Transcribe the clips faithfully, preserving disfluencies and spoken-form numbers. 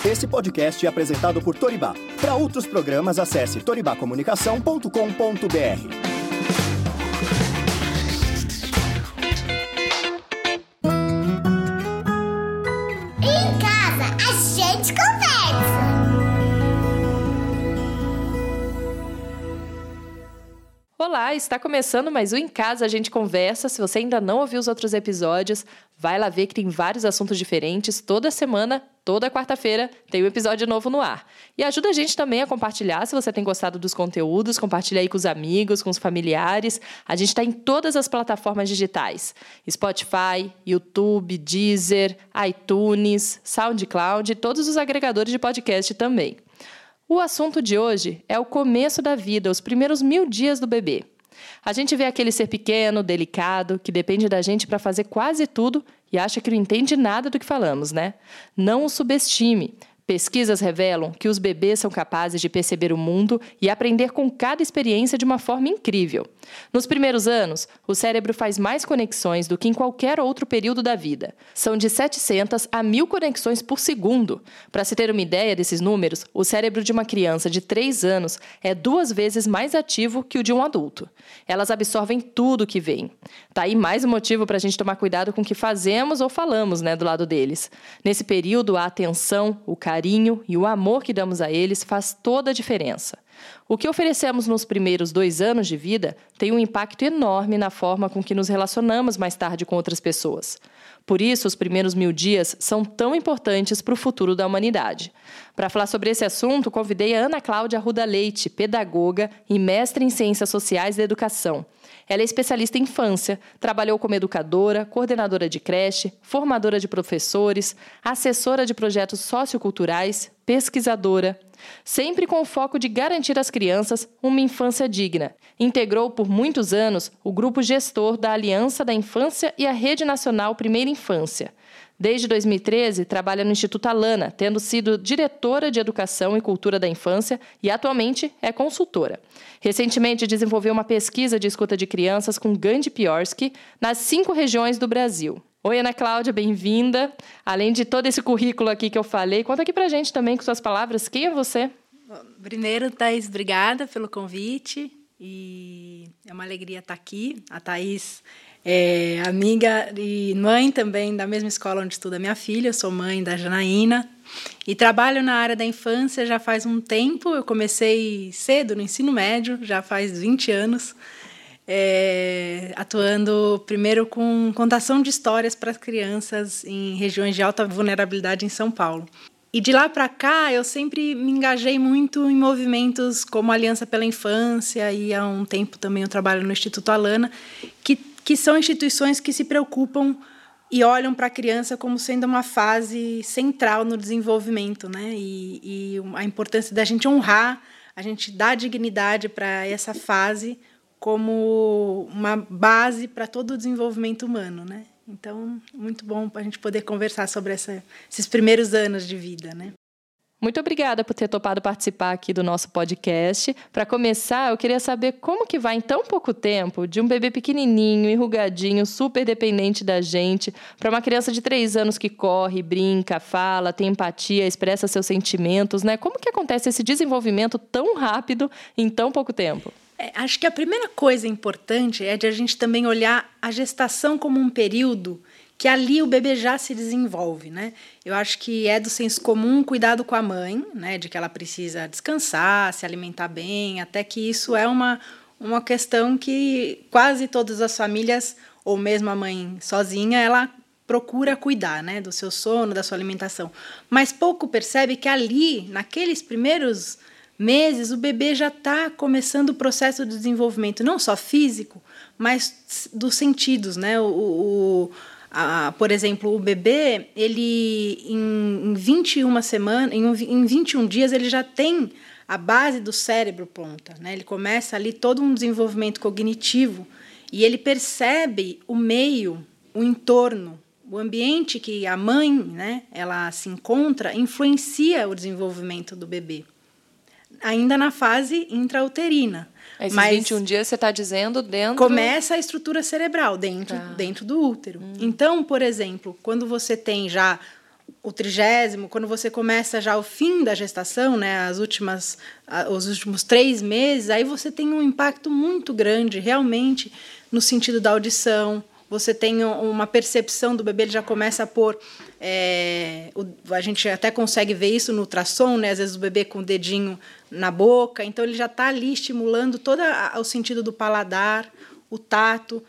Esse podcast é apresentado por Toribá. Para outros programas, acesse toribá comunicação ponto com ponto b r. Em casa, a gente conversa. Olá, está começando mais um Em Casa a gente conversa. Se você ainda não ouviu os outros episódios, vai lá ver que tem vários assuntos diferentes. Toda semana, toda quarta-feira, tem um episódio novo no ar. E ajuda a gente também a compartilhar, se você tem gostado dos conteúdos, compartilha aí com os amigos, com os familiares. A gente está em todas as plataformas digitais. Spotify, YouTube, Deezer, iTunes, SoundCloud e todos os agregadores de podcast também. O assunto de hoje é o começo da vida, os primeiros mil dias do bebê. A gente vê aquele ser pequeno, delicado, que depende da gente para fazer quase tudo e acha que não entende nada do que falamos, né? Não o subestime. Pesquisas revelam que os bebês são capazes de perceber o mundo e aprender com cada experiência de uma forma incrível. Nos primeiros anos, o cérebro faz mais conexões do que em qualquer outro período da vida. São de setecentas a mil conexões por segundo. Para se ter uma ideia desses números, o cérebro de uma criança de três anos é duas vezes mais ativo que o de um adulto. Elas absorvem tudo que vem. Tá aí mais um motivo para a gente tomar cuidado com o que fazemos ou falamos, né, do lado deles. Nesse período, a atenção, o carinho, carinho e o amor que damos a eles faz toda a diferença. O que oferecemos nos primeiros dois anos de vida tem um impacto enorme na forma com que nos relacionamos mais tarde com outras pessoas. Por isso, os primeiros mil dias são tão importantes para o futuro da humanidade. Para falar sobre esse assunto, convidei a Ana Cláudia Arruda Leite, pedagoga e mestre em Ciências Sociais da Educação. Ela é especialista em infância, trabalhou como educadora, coordenadora de creche, formadora de professores, assessora de projetos socioculturais, pesquisadora, sempre com o foco de garantir às crianças uma infância digna. Integrou por muitos anos o grupo gestor da Aliança da Infância e a Rede Nacional Primeira Infância. Desde dois mil e treze, trabalha no Instituto Alana, tendo sido diretora de Educação e Cultura da Infância e atualmente é consultora. Recentemente desenvolveu uma pesquisa de escuta de crianças com Gandhi Piorsky nas cinco regiões do Brasil. Oi, Ana Cláudia, bem-vinda. Além de todo esse currículo aqui que eu falei, conta aqui pra gente também com suas palavras, quem é você? Bom, primeiro, Thaís, obrigada pelo convite e é uma alegria estar aqui. A Thaís é amiga e mãe também da mesma escola onde estuda minha filha. Eu sou mãe da Janaína e trabalho na área da infância já faz um tempo. Eu comecei cedo no ensino médio, já faz vinte anos, é, atuando primeiro com contação de histórias para as crianças em regiões de alta vulnerabilidade em São Paulo. E de lá para cá, eu sempre me engajei muito em movimentos como a Aliança pela Infância e há um tempo também eu trabalho no Instituto Alana, que, que são instituições que se preocupam e olham para a criança como sendo uma fase central no desenvolvimento, né? E, e a importância da gente honrar, a gente dar dignidade para essa fase como uma base para todo o desenvolvimento humano, né? Então, muito bom para a gente poder conversar sobre essa, esses primeiros anos de vida, né? Muito obrigada por ter topado participar aqui do nosso podcast. Para começar, eu queria saber como que vai em tão pouco tempo de um bebê pequenininho, enrugadinho, super dependente da gente, para uma criança de três anos que corre, brinca, fala, tem empatia, expressa seus sentimentos, né? Como que acontece esse desenvolvimento tão rápido em tão pouco tempo? É, acho que a primeira coisa importante é de a gente também olhar a gestação como um período que ali o bebê já se desenvolve, né? Eu acho que é do senso comum cuidado com a mãe, né? De que ela precisa descansar, se alimentar bem, até que isso é uma, uma questão que quase todas as famílias, ou mesmo a mãe sozinha, ela procura cuidar, né? Do seu sono, da sua alimentação. Mas pouco percebe que ali, naqueles primeiros meses, o bebê já está começando o processo de desenvolvimento, não só físico, mas dos sentidos, né? O, o, a, por exemplo, o bebê, ele em, em vinte e uma semanas, em, em vinte e um dias, ele já tem a base do cérebro pronta, né? Ele começa ali todo um desenvolvimento cognitivo e ele percebe o meio, o entorno, o ambiente que a mãe, né, ela se encontra, influencia o desenvolvimento do bebê. Ainda na fase intrauterina. Esses mas vinte e um dias você está dizendo dentro... Começa a estrutura cerebral dentro, tá. dentro do útero. Hum. Então, por exemplo, quando você tem já o trigésimo, quando você começa já o fim da gestação, né, as últimas, os últimos três meses, aí você tem um impacto muito grande, realmente, no sentido da audição. Você tem uma percepção do bebê, ele já começa a pôr... É, o, a gente até consegue ver isso no ultrassom, né? Às vezes o bebê com o dedinho na boca. Então, ele já está ali estimulando todo a, o sentido do paladar, o tato.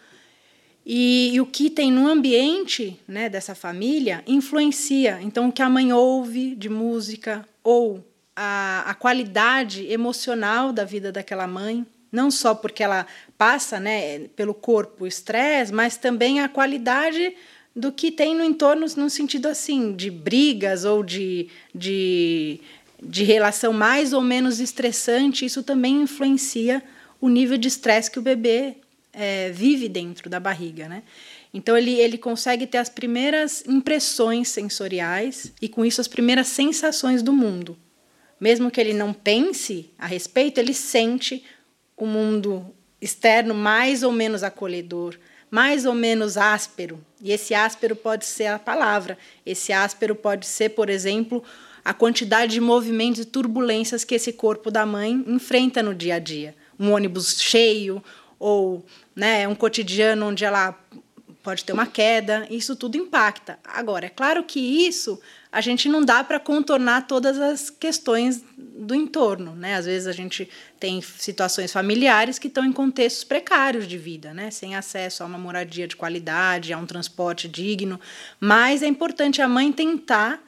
E, e o que tem no ambiente, né, dessa família influencia. Então, o que a mãe ouve de música ou a, a qualidade emocional da vida daquela mãe, não só porque ela passa, né, pelo corpo o estresse, mas também a qualidade do que tem no entorno, no sentido assim, de brigas ou de, de, de relação mais ou menos estressante. Isso também influencia o nível de estresse que o bebê é, vive dentro da barriga, né? Então, ele, ele consegue ter as primeiras impressões sensoriais e, com isso, as primeiras sensações do mundo. Mesmo que ele não pense a respeito, ele sente o mundo externo mais ou menos acolhedor, mais ou menos áspero. E esse áspero pode ser a palavra. Esse áspero pode ser, por exemplo, a quantidade de movimentos e turbulências que esse corpo da mãe enfrenta no dia a dia. Um ônibus cheio, ou, né, um cotidiano onde ela pode ter uma queda. Isso tudo impacta. Agora, é claro que isso a gente não dá para contornar todas as questões do entorno, né? Às vezes a gente tem situações familiares que estão em contextos precários de vida, né? Sem acesso a uma moradia de qualidade, a um transporte digno. Mas é importante a mãe tentar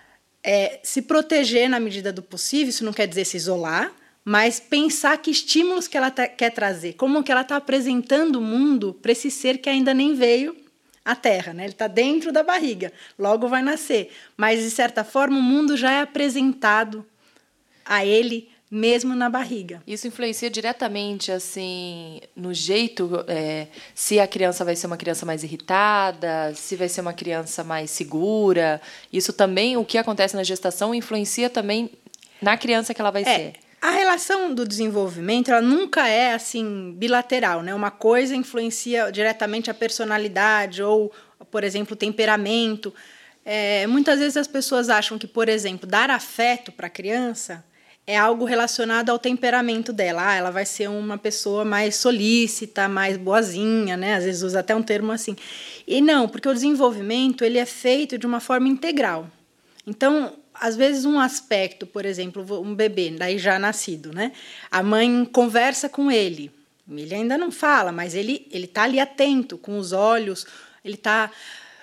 é, se proteger na medida do possível. Isso não quer dizer se isolar, mas pensar que estímulos que ela tá, quer trazer, como que ela está apresentando o mundo para esse ser que ainda nem veio à Terra, né? Ele está dentro da barriga, logo vai nascer. Mas, de certa forma, o mundo já é apresentado a ele mesmo na barriga. Isso influencia diretamente, assim, no jeito, é, se a criança vai ser uma criança mais irritada, se vai ser uma criança mais segura. Isso também, o que acontece na gestação, influencia também na criança que ela vai é. ser. A relação do desenvolvimento, ela nunca é assim bilateral, né? Uma coisa influencia diretamente a personalidade ou, por exemplo, o temperamento. É, muitas vezes as pessoas acham que, por exemplo, dar afeto para a criança é algo relacionado ao temperamento dela. Ah, ela vai ser uma pessoa mais solícita, mais boazinha, né? Às vezes usa até um termo assim. E não, porque o desenvolvimento ele é feito de uma forma integral. Então, às vezes, um aspecto, por exemplo, um bebê, daí já nascido, né? A mãe conversa com ele. Ele ainda não fala, mas ele ele está ali atento, com os olhos, ele está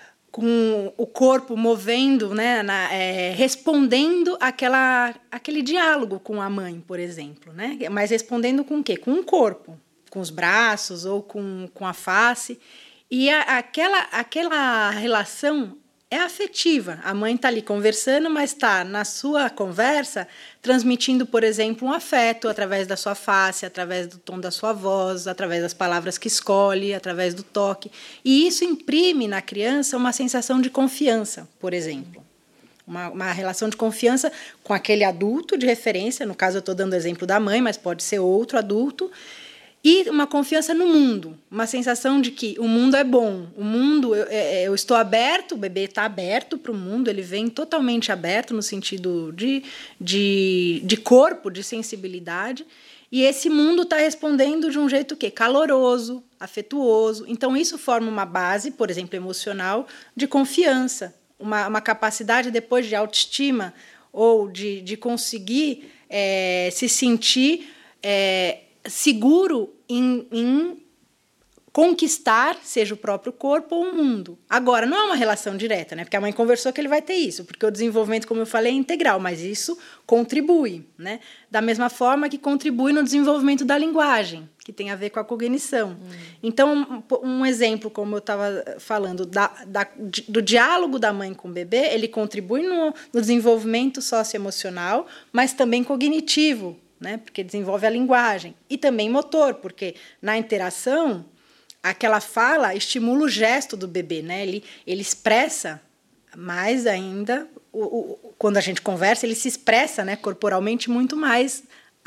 com o corpo movendo, né? Na, é, respondendo àquela, àquele diálogo com a mãe, por exemplo, né? Mas respondendo com o quê? Com o corpo, com os braços ou com, com a face. E a, aquela, aquela relação é afetiva. A mãe está ali conversando, mas está, na sua conversa, transmitindo, por exemplo, um afeto através da sua face, através do tom da sua voz, através das palavras que escolhe, através do toque. E isso imprime na criança uma sensação de confiança, por exemplo. Uma, uma relação de confiança com aquele adulto de referência. No caso, eu estou dando o exemplo da mãe, mas pode ser outro adulto. E uma confiança no mundo, uma sensação de que o mundo é bom, o mundo, eu, eu estou aberto, o bebê está aberto para o mundo, ele vem totalmente aberto no sentido de, de, de corpo, de sensibilidade, e esse mundo está respondendo de um jeito que caloroso, afetuoso. Então, isso forma uma base, por exemplo, emocional, de confiança, uma, uma capacidade depois de autoestima ou de, de conseguir é, se sentir é, seguro em, em conquistar, seja o próprio corpo ou o mundo. Agora, não é uma relação direta, né? Porque a mãe conversou que ele vai ter isso, porque o desenvolvimento, como eu falei, é integral, mas isso contribui, né? Da mesma forma que contribui no desenvolvimento da linguagem, que tem a ver com a cognição. Hum. Então, um, um exemplo, como eu estava falando, da, da, do diálogo da mãe com o bebê, ele contribui no, no desenvolvimento socioemocional, mas também cognitivo, né? Porque desenvolve a linguagem, e também motor, porque na interação aquela fala estimula o gesto do bebê, né? Ele, ele expressa mais ainda, o, o, quando a gente conversa, ele se expressa, né, corporalmente muito mais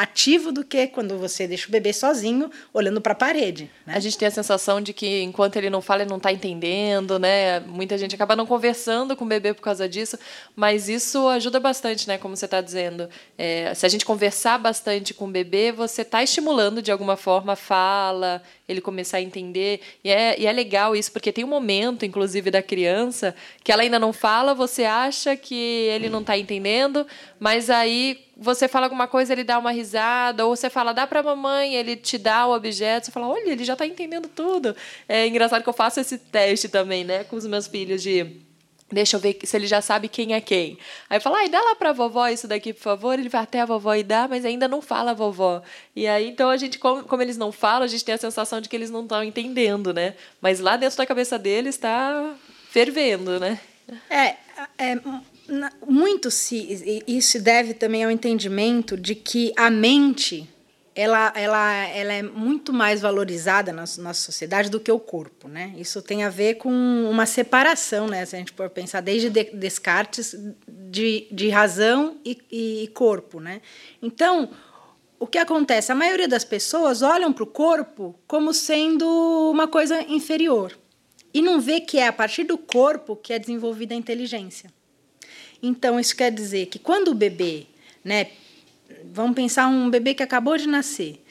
ativo do que quando você deixa o bebê sozinho, olhando para a parede. Né? A gente tem a sensação de que, enquanto ele não fala, ele não está entendendo, né? Muita gente acaba não conversando com o bebê por causa disso, mas isso ajuda bastante, né? Como você está dizendo. É, se a gente conversar bastante com o bebê, você está estimulando, de alguma forma, a fala, ele começar a entender. E é, e é legal isso, porque tem um momento, inclusive, da criança, que ela ainda não fala, você acha que ele não está entendendo, mas aí você fala alguma coisa, ele dá uma risada, ou você fala, dá pra mamãe, ele te dá o objeto, você fala, olha, ele já tá entendendo tudo. É engraçado que eu faço esse teste também, né, com os meus filhos, de deixa eu ver se ele já sabe quem é quem. Aí eu falo, ai, dá lá pra vovó isso daqui, por favor. Ele vai até a vovó e dá, mas ainda não fala a vovó. E aí, então, a gente, como, como eles não falam, a gente tem a sensação de que eles não estão entendendo, né? Mas lá dentro da cabeça deles está fervendo, né? É, é muito se isso deve também ao entendimento de que a mente ela, ela, ela é muito mais valorizada na nossa sociedade do que o corpo, né? Isso tem a ver com uma separação, né? Se a gente for pensar desde Descartes de, de razão e, e corpo, né? Então, o que acontece? A maioria das pessoas olham para o corpo como sendo uma coisa inferior e não vê que é a partir do corpo que é desenvolvida a inteligência. Então, isso quer dizer que quando o bebê, né, vamos pensar um bebê que acabou de nascer,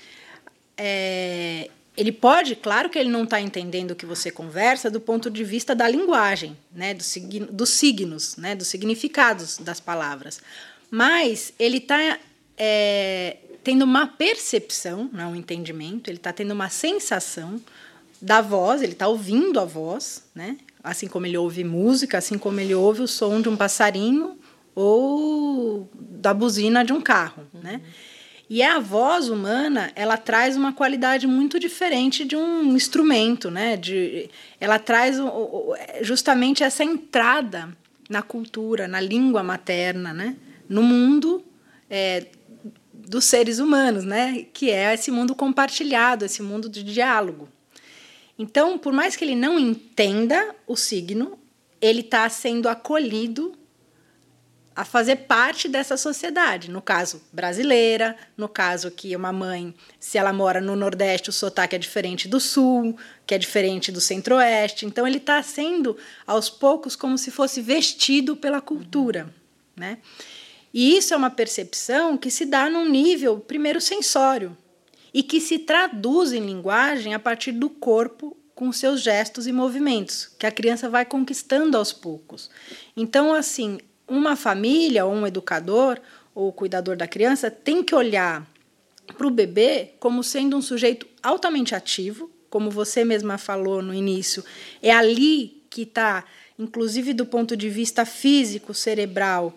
é, ele pode, claro que ele não está entendendo o que você conversa do ponto de vista da linguagem, né, do, dos signos, né, dos significados das palavras, mas ele está é, tendo uma percepção, não um entendimento, ele está tendo uma sensação da voz, ele está ouvindo a voz, né? Assim como ele ouve música, assim como ele ouve o som de um passarinho ou da buzina de um carro, uhum. né? E a voz humana, ela traz uma qualidade muito diferente de um instrumento, né? De, ela traz justamente essa entrada na cultura, na língua materna, né? No mundo é, dos seres humanos, né? Que é esse mundo compartilhado, esse mundo de diálogo. Então, por mais que ele não entenda o signo, ele está sendo acolhido a fazer parte dessa sociedade. No caso, brasileira, no caso que uma mãe, se ela mora no Nordeste, o sotaque é diferente do Sul, que é diferente do Centro-Oeste. Então, ele está sendo, aos poucos, como se fosse vestido pela cultura, né? E isso é uma percepção que se dá num nível, primeiro, sensório, e que se traduz em linguagem a partir do corpo com seus gestos e movimentos, que a criança vai conquistando aos poucos. Então, assim, uma família, ou um educador, ou cuidador da criança, tem que olhar para o bebê como sendo um sujeito altamente ativo, como você mesma falou no início, é ali que está, inclusive do ponto de vista físico, cerebral,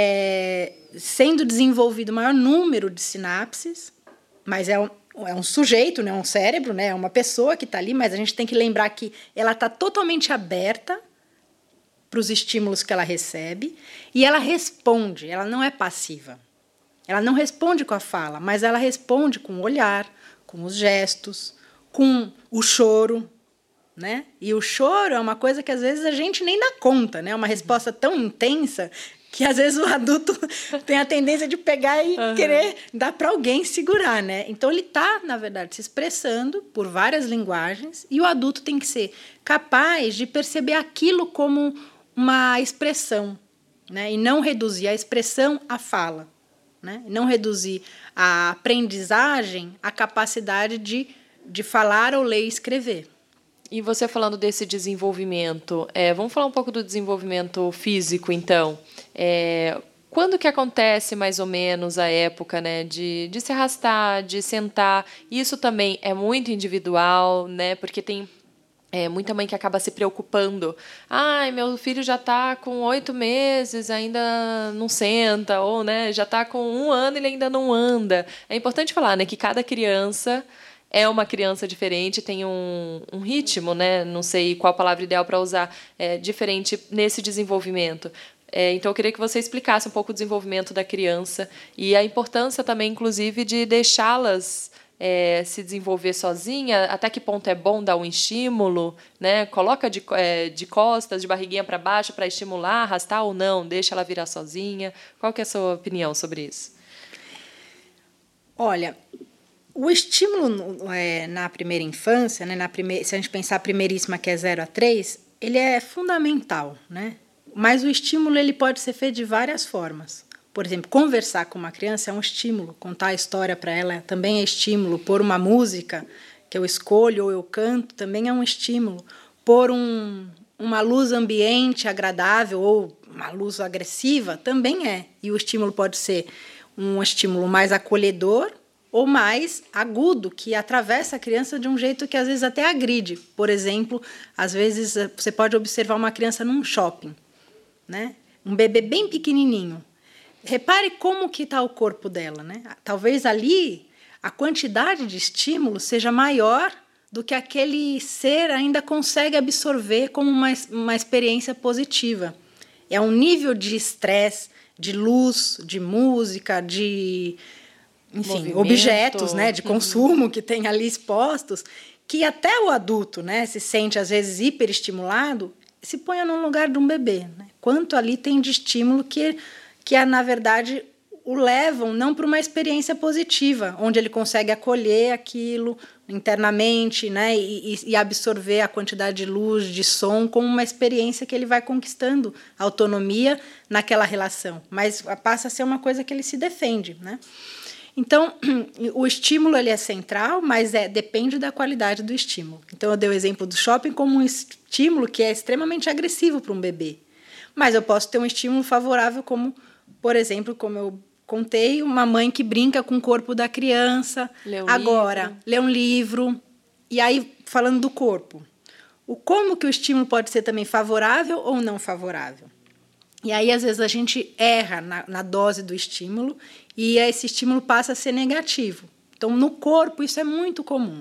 é, sendo desenvolvido o maior número de sinapses, mas é um, é um sujeito, não é um cérebro, né? É uma pessoa que está ali, mas a gente tem que lembrar que ela está totalmente aberta para os estímulos que ela recebe e ela responde, ela não é passiva. Ela não responde com a fala, mas ela responde com o olhar, com os gestos, com o choro, né? E o choro é uma coisa que às vezes a gente nem dá conta, né? É uma resposta tão intensa que às vezes o adulto tem a tendência de pegar e uhum. querer dar para alguém segurar, né? Então ele está, na verdade, se expressando por várias linguagens e o adulto tem que ser capaz de perceber aquilo como uma expressão, né? E não reduzir a expressão à fala, né? E não reduzir a aprendizagem à capacidade de, de falar ou ler e escrever. E você falando desse desenvolvimento, é, vamos falar um pouco do desenvolvimento físico, então. É, quando que acontece, mais ou menos, a época, né, de, de se arrastar, de sentar? Isso também é muito individual, né, porque tem é, muita mãe que acaba se preocupando. Ai, meu filho já está com oito meses, ainda não senta, ou né, já está com um ano e ele ainda não anda. É importante falar, né, que cada criança é uma criança diferente, tem um, um ritmo, né? Não sei qual palavra ideal para usar, é, diferente nesse desenvolvimento. É, então, eu queria que você explicasse um pouco o desenvolvimento da criança e a importância também, inclusive, de deixá-las é, se desenvolver sozinha, até que ponto é bom dar um estímulo, né? Coloca de, é, de costas, de barriguinha para baixo para estimular, arrastar ou não, deixa ela virar sozinha. Qual que é a sua opinião sobre isso? Olha, o estímulo é, na primeira infância, né, na primeira, se a gente pensar a primeiríssima, que é zero a três, ele é fundamental, né? Mas o estímulo ele pode ser feito de várias formas. Por exemplo, conversar com uma criança é um estímulo, contar a história para ela também é estímulo, pôr uma música que eu escolho ou eu canto também é um estímulo, pôr um, uma luz ambiente agradável ou uma luz agressiva também é. E o estímulo pode ser um estímulo mais acolhedor ou mais agudo, que atravessa a criança de um jeito que às vezes até agride. Por exemplo, às vezes você pode observar uma criança num shopping, né? Um bebê bem pequenininho. Repare como que está o corpo dela, né? Talvez ali a quantidade de estímulo seja maior do que aquele ser ainda consegue absorver como uma, uma experiência positiva. É um nível de estresse, de luz, de música, de... enfim, movimento, objetos, né, de consumo uhum. que tem ali expostos, que até o adulto, né, se sente às vezes hiperestimulado, se ponha no lugar de um bebê, né? Quanto ali tem de estímulo que, que na verdade o levam não para uma experiência positiva, onde ele consegue acolher aquilo internamente, né, e, e absorver a quantidade de luz, de som, como uma experiência que ele vai conquistando autonomia naquela relação, mas passa a ser uma coisa que ele se defende, né? Então, o estímulo ele é central, mas é, depende da qualidade do estímulo. Então, eu dei o exemplo do shopping como um estímulo que é extremamente agressivo para um bebê. Mas eu posso ter um estímulo favorável como, por exemplo, como eu contei, uma mãe que brinca com o corpo da criança. Lê um Agora, livro. lê um livro. E aí, falando do corpo, o como que o estímulo pode ser também favorável ou não favorável. E aí, às vezes, a gente erra na, na dose do estímulo e esse estímulo passa a ser negativo. Então, no corpo, isso é muito comum.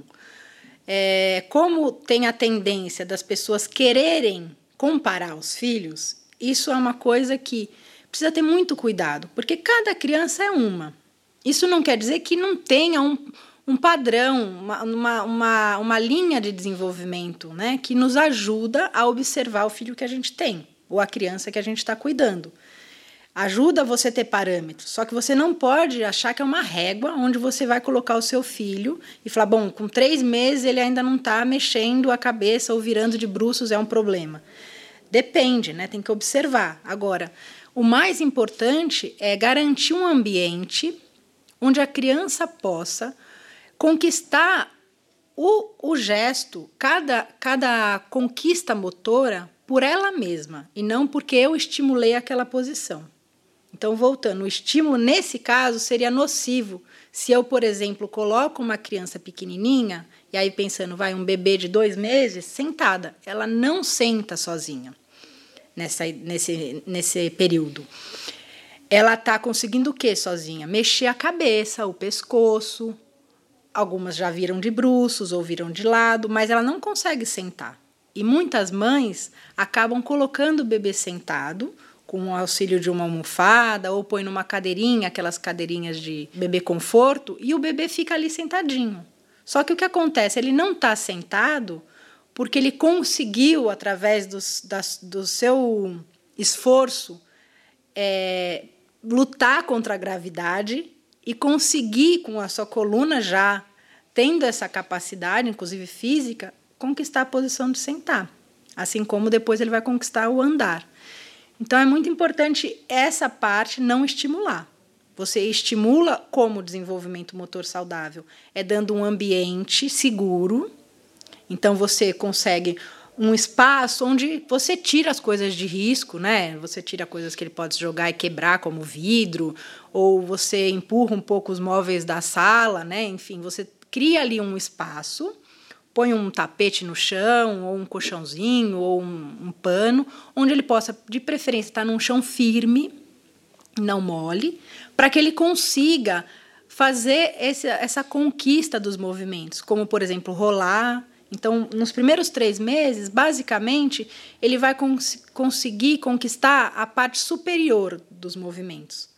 É, como tem a tendência das pessoas quererem comparar os filhos, isso é uma coisa que precisa ter muito cuidado, porque cada criança é uma. Isso não quer dizer que não tenha um, um padrão, uma, uma, uma, uma linha de desenvolvimento, né, que nos ajuda a observar o filho que a gente tem, ou a criança que a gente está cuidando. Ajuda você a ter parâmetros, só que você não pode achar que é uma régua onde você vai colocar o seu filho e falar, bom, com três meses ele ainda não está mexendo a cabeça ou virando de bruços, é um problema. Depende, né? Tem que observar. Agora, o mais importante é garantir um ambiente onde a criança possa conquistar o, o gesto, cada, cada conquista motora por ela mesma, e não porque eu estimulei aquela posição. Então, voltando, o estímulo, nesse caso, seria nocivo. Se eu, por exemplo, coloco uma criança pequenininha, e aí pensando, vai, um bebê de dois meses, sentada, ela não senta sozinha nessa, nesse, nesse período. Ela está conseguindo o quê sozinha? Mexer a cabeça, o pescoço. Algumas já viram de bruços ou viram de lado, mas ela não consegue sentar. E muitas mães acabam colocando o bebê sentado, com o auxílio de uma almofada, ou põe numa cadeirinha, aquelas cadeirinhas de bebê conforto, e o bebê fica ali sentadinho. Só que o que acontece? Ele não está sentado porque ele conseguiu, através dos, das, do seu esforço, é, lutar contra a gravidade e conseguir, com a sua coluna já tendo essa capacidade, inclusive física, conquistar a posição de sentar. Assim como depois ele vai conquistar o andar. Então, é muito importante essa parte não estimular. Você estimula como desenvolvimento motor saudável? É dando um ambiente seguro. Então, você consegue um espaço onde você tira as coisas de risco, né? Você tira coisas que ele pode jogar e quebrar, como vidro, ou você empurra um pouco os móveis da sala, né? Enfim, você cria ali um espaço, põe um tapete no chão, ou um colchãozinho, ou um, um pano, onde ele possa, de preferência, estar num chão firme, não mole, para que ele consiga fazer esse, essa conquista dos movimentos, como, por exemplo, rolar. Então, nos primeiros três meses, basicamente, ele vai cons- conseguir conquistar a parte superior dos movimentos.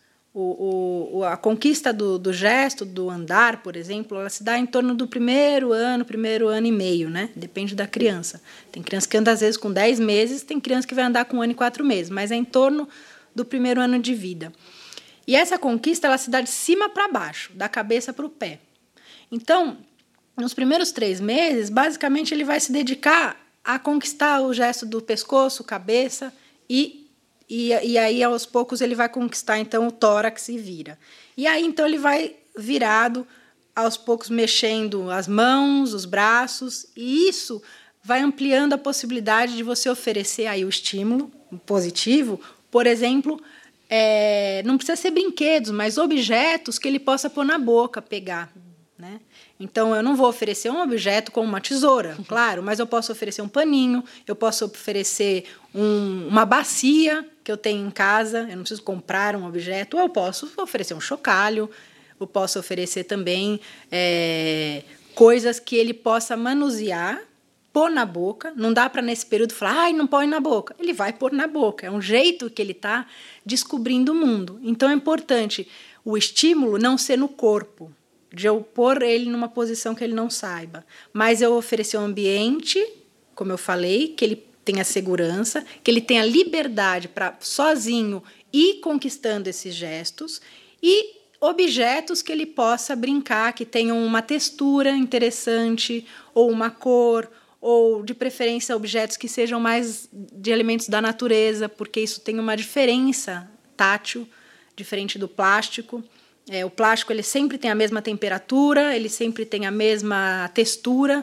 O, o, a conquista do, do gesto, do andar, por exemplo, ela se dá em torno do primeiro ano, primeiro ano e meio, né? Depende da criança. Tem criança que anda, às vezes, com dez meses, tem criança que vai andar com um ano e quatro meses, mas é em torno do primeiro ano de vida. E essa conquista, ela se dá de cima para baixo, da cabeça para o pé. Então, nos primeiros três meses, basicamente, ele vai se dedicar a conquistar o gesto do pescoço, cabeça, e, e, e aí, aos poucos, ele vai conquistar, então, o tórax e vira. E aí, então, ele vai virado, aos poucos, mexendo as mãos, os braços, e isso vai ampliando a possibilidade de você oferecer aí o estímulo positivo, por exemplo, é, não precisa ser brinquedos, mas objetos que ele possa pôr na boca, pegar, né? Então, eu não vou oferecer um objeto como uma tesoura, claro, mas eu posso oferecer um paninho, eu posso oferecer um, uma bacia que eu tenho em casa, eu não preciso comprar um objeto, ou eu posso oferecer um chocalho, eu posso oferecer também é, coisas que ele possa manusear, pôr na boca. Não dá para, nesse período, falar, ai, não põe na boca. Ele vai pôr na boca. É um jeito que ele está descobrindo o mundo. Então, é importante o estímulo não ser no corpo, de eu pôr ele numa posição que ele não saiba. Mas eu oferecer um ambiente, como eu falei, que ele tenha segurança, que ele tenha liberdade para, sozinho, ir conquistando esses gestos e objetos que ele possa brincar, que tenham uma textura interessante, ou uma cor, ou, de preferência, objetos que sejam mais de elementos da natureza, porque isso tem uma diferença tátil, diferente do plástico. É, o plástico ele sempre tem a mesma temperatura, ele sempre tem a mesma textura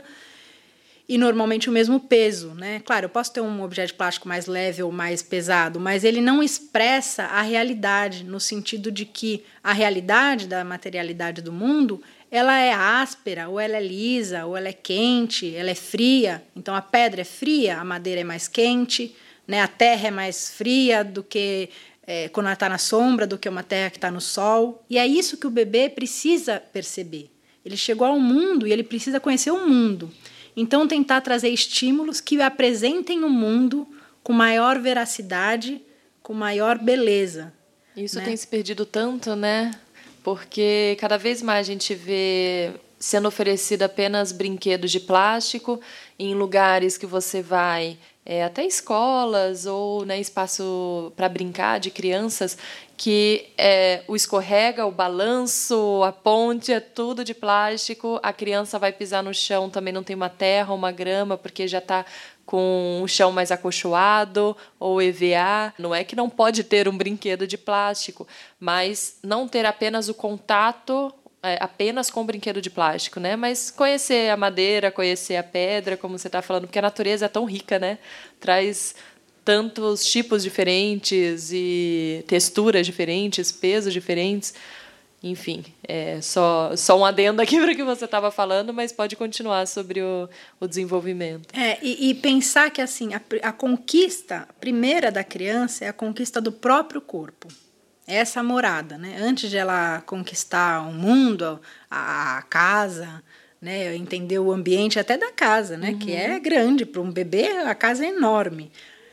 e, normalmente, o mesmo peso, né? Claro, eu posso ter um objeto de plástico mais leve ou mais pesado, mas ele não expressa a realidade, no sentido de que a realidade da materialidade do mundo ela é áspera, ou ela é lisa, ou ela é quente, ela é fria. Então, a pedra é fria, a madeira é mais quente, né? A terra é mais fria do que é, quando ela está na sombra, do que uma terra que está no sol. E é isso que o bebê precisa perceber. Ele chegou ao mundo e ele precisa conhecer o mundo. Então, tentar trazer estímulos que apresentem o mundo com maior veracidade, com maior beleza. Isso, né? Tem se perdido tanto, né? Porque cada vez mais a gente vê sendo oferecido apenas brinquedos de plástico em lugares que você vai, é, até escolas ou, né, espaço para brincar de crianças, que é, o escorrega, o balanço, a ponte, é tudo de plástico. A criança vai pisar no chão, também não tem uma terra, uma grama, porque já está com o chão mais acolchoado ou E V A. Não é que não pode ter um brinquedo de plástico, mas não ter apenas o contato é, apenas com o brinquedo de plástico, né? Mas conhecer a madeira, conhecer a pedra, como você está falando, porque a natureza é tão rica, né? Traz tantos tipos diferentes e texturas diferentes, pesos diferentes. Enfim, é só, só um adendo aqui para o que você estava falando, mas pode continuar sobre o, o desenvolvimento. É, e, e pensar que assim, a, a conquista primeira da criança é a conquista do próprio corpo. Essa morada, né? Antes de ela conquistar o mundo, a, a casa, né? Entender o ambiente até da casa, né? Uhum. Que é grande. Para um bebê, a casa é enorme.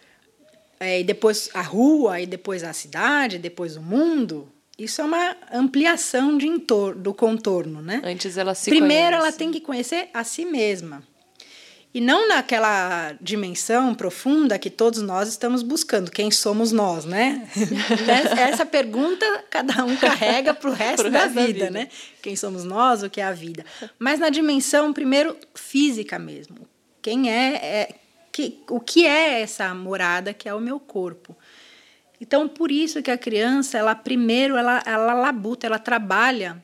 É, e depois a rua, e depois a cidade, depois o mundo. Isso é uma ampliação de entor- do contorno, né? Antes ela se Primeiro, conhece. ela tem que conhecer a si mesma. E não naquela dimensão profunda que todos nós estamos buscando. Quem somos nós, né? Essa pergunta cada um carrega para o resto, da, resto vida, da vida, né? Quem somos nós, o que é a vida? Mas na dimensão, primeiro, física mesmo. Quem é, é que, o que é essa morada que é o meu corpo? Então, por isso que a criança, ela primeiro, ela, ela labuta, ela trabalha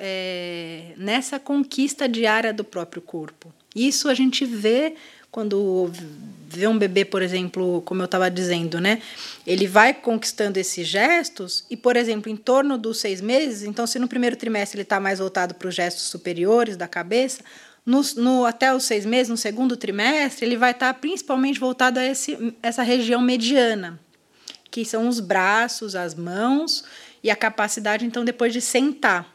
é, nessa conquista diária do próprio corpo. Isso a gente vê quando vê um bebê, por exemplo, como eu estava dizendo, né? Ele vai conquistando esses gestos e, por exemplo, em torno dos seis meses, então, se no primeiro trimestre ele está mais voltado para os gestos superiores da cabeça, no, no, até os seis meses, no segundo trimestre, ele vai estar principalmente voltado a esse, essa região mediana, que são os braços, as mãos e a capacidade, então, depois de sentar.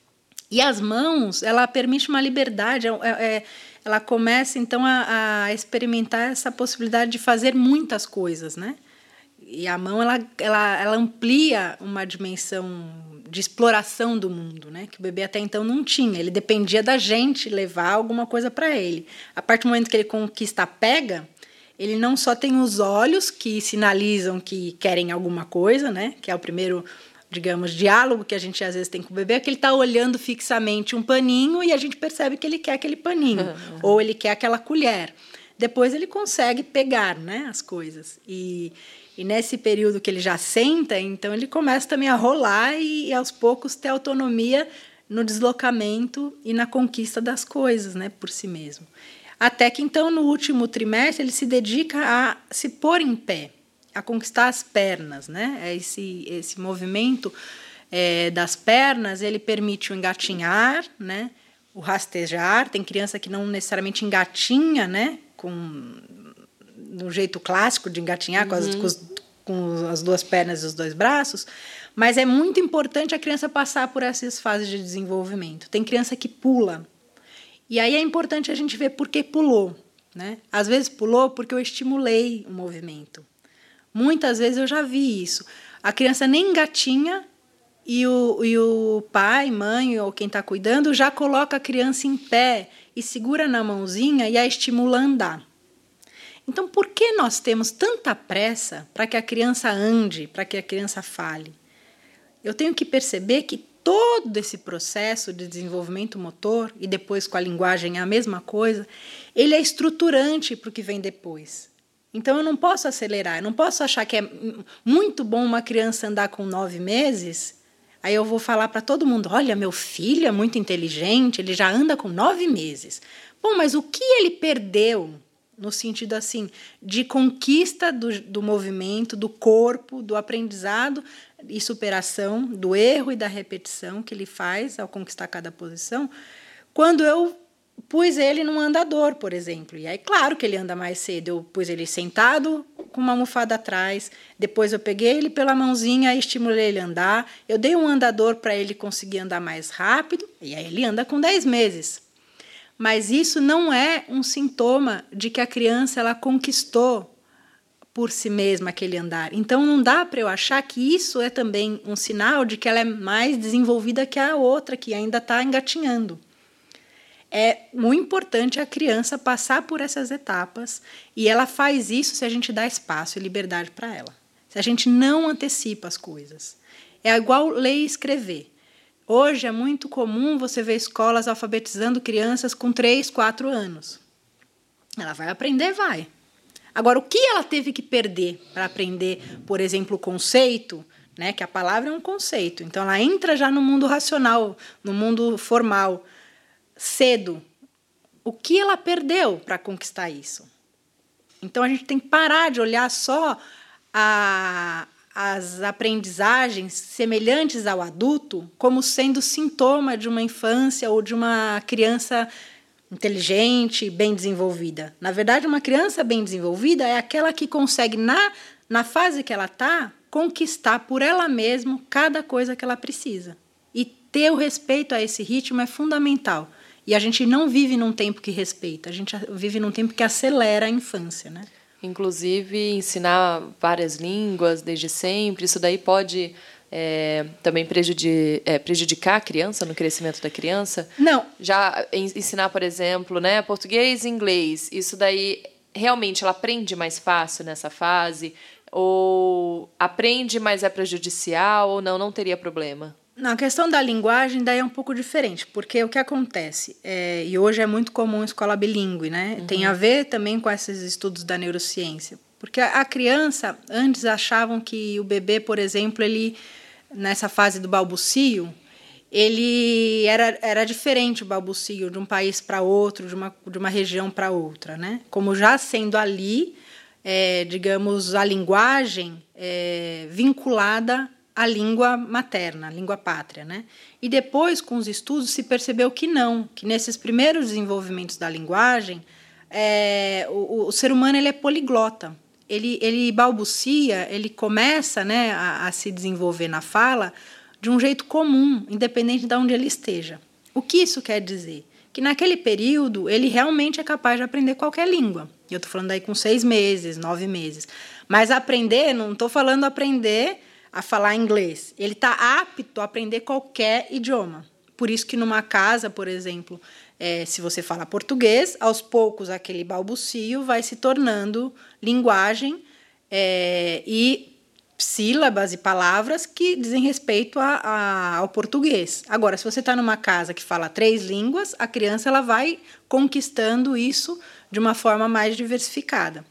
E as mãos, ela permite uma liberdade, é, é, ela começa, então, a, a experimentar essa possibilidade de fazer muitas coisas, né? E a mão, ela, ela, ela amplia uma dimensão de exploração do mundo, né? Que o bebê até então não tinha. Ele dependia da gente levar alguma coisa para ele. A partir do momento que ele conquista a pega, ele não só tem os olhos que sinalizam que querem alguma coisa, né? Que é o primeiro, digamos, diálogo que a gente às vezes tem com o bebê é que ele está olhando fixamente um paninho e a gente percebe que ele quer aquele paninho, uhum. ou ele quer aquela colher. Depois ele consegue pegar, né, as coisas. E, e nesse período que ele já senta, então ele começa também a rolar e, e aos poucos ter autonomia no deslocamento e na conquista das coisas, né, por si mesmo. Até que, então, no último trimestre, ele se dedica a se pôr em pé, a conquistar as pernas, né? Esse, esse movimento é, das pernas, ele permite o engatinhar, né? O rastejar. Tem criança que não necessariamente engatinha, né? Com um jeito clássico de engatinhar, uhum. com, as, com, os, com as duas pernas e os dois braços, mas é muito importante a criança passar por essas fases de desenvolvimento. Tem criança que pula, e aí é importante a gente ver por que pulou, né? Às vezes pulou porque eu estimulei o movimento. Muitas vezes eu já vi isso. A criança nem engatinha e o, e o pai, mãe ou quem está cuidando já coloca a criança em pé e segura na mãozinha e a estimula a andar. Então, por que nós temos tanta pressa para que a criança ande, para que a criança fale? Eu tenho que perceber que todo esse processo de desenvolvimento motor, e depois com a linguagem é a mesma coisa, ele é estruturante para o que vem depois. Então, eu não posso acelerar, eu não posso achar que é muito bom uma criança andar com nove meses, aí eu vou falar para todo mundo, olha, meu filho é muito inteligente, ele já anda com nove meses. Bom, mas o que ele perdeu, no sentido assim, de conquista do, do movimento, do corpo, do aprendizado e superação, do erro e da repetição que ele faz ao conquistar cada posição, quando eu pus ele num andador, por exemplo. E aí, claro que ele anda mais cedo. Eu pus ele sentado com uma almofada atrás. Depois eu peguei ele pela mãozinha e estimulei ele a andar. Eu dei um andador para ele conseguir andar mais rápido. E aí ele anda com dez meses. Mas isso não é um sintoma de que a criança ela conquistou por si mesma aquele andar. Então, não dá para eu achar que isso é também um sinal de que ela é mais desenvolvida que a outra, que ainda está engatinhando. É muito importante a criança passar por essas etapas e ela faz isso se a gente dá espaço e liberdade para ela. Se a gente não antecipa as coisas. É igual ler e escrever. Hoje é muito comum você ver escolas alfabetizando crianças com três, quatro anos. Ela vai aprender? Vai. Agora, o que ela teve que perder para aprender, por exemplo, o conceito, né? Que a palavra é um conceito. Então, ela entra já no mundo racional, no mundo formal, cedo. O que ela perdeu para conquistar isso? Então, a gente tem que parar de olhar só a, as aprendizagens semelhantes ao adulto como sendo sintoma de uma infância ou de uma criança inteligente, bem desenvolvida. Na verdade, uma criança bem desenvolvida é aquela que consegue, na, na fase que ela está, conquistar por ela mesma cada coisa que ela precisa. E ter o respeito a esse ritmo é fundamental. E a gente não vive num tempo que respeita, a gente vive num tempo que acelera a infância, né? Inclusive, ensinar várias línguas desde sempre, isso daí pode é, também prejudi- é, prejudicar a criança, no crescimento da criança? Não. Já ensinar, por exemplo, né, português e inglês, isso daí realmente ela aprende mais fácil nessa fase? Ou aprende, mas é prejudicial? Ou não, não teria problema? Na questão da linguagem, daí é um pouco diferente, porque o que acontece, é, e hoje é muito comum escola bilíngue, né? Uhum. Tem a ver também com esses estudos da neurociência, porque a criança, antes achavam que o bebê, por exemplo, ele, nessa fase do balbucio, ele era, era diferente o balbucio de um país para outro, de uma, de uma região para outra, né? Como já sendo ali, é, digamos, a linguagem é, vinculada a língua materna, a língua pátria, né? E depois, com os estudos, se percebeu que não, que nesses primeiros desenvolvimentos da linguagem, é, o, o ser humano ele é poliglota. Ele, ele balbucia, ele começa, né, a, a se desenvolver na fala de um jeito comum, independente de onde ele esteja. O que isso quer dizer? Que naquele período ele realmente é capaz de aprender qualquer língua. Eu estou falando aí com seis meses, nove meses. Mas aprender, não estou falando aprender a falar inglês. Ele está apto a aprender qualquer idioma. Por isso que numa casa, por exemplo, é, se você fala português, aos poucos aquele balbucio vai se tornando linguagem é, e sílabas e palavras que dizem respeito a, a, ao português. Agora, se você está numa casa que fala três línguas, a criança ela vai conquistando isso de uma forma mais diversificada.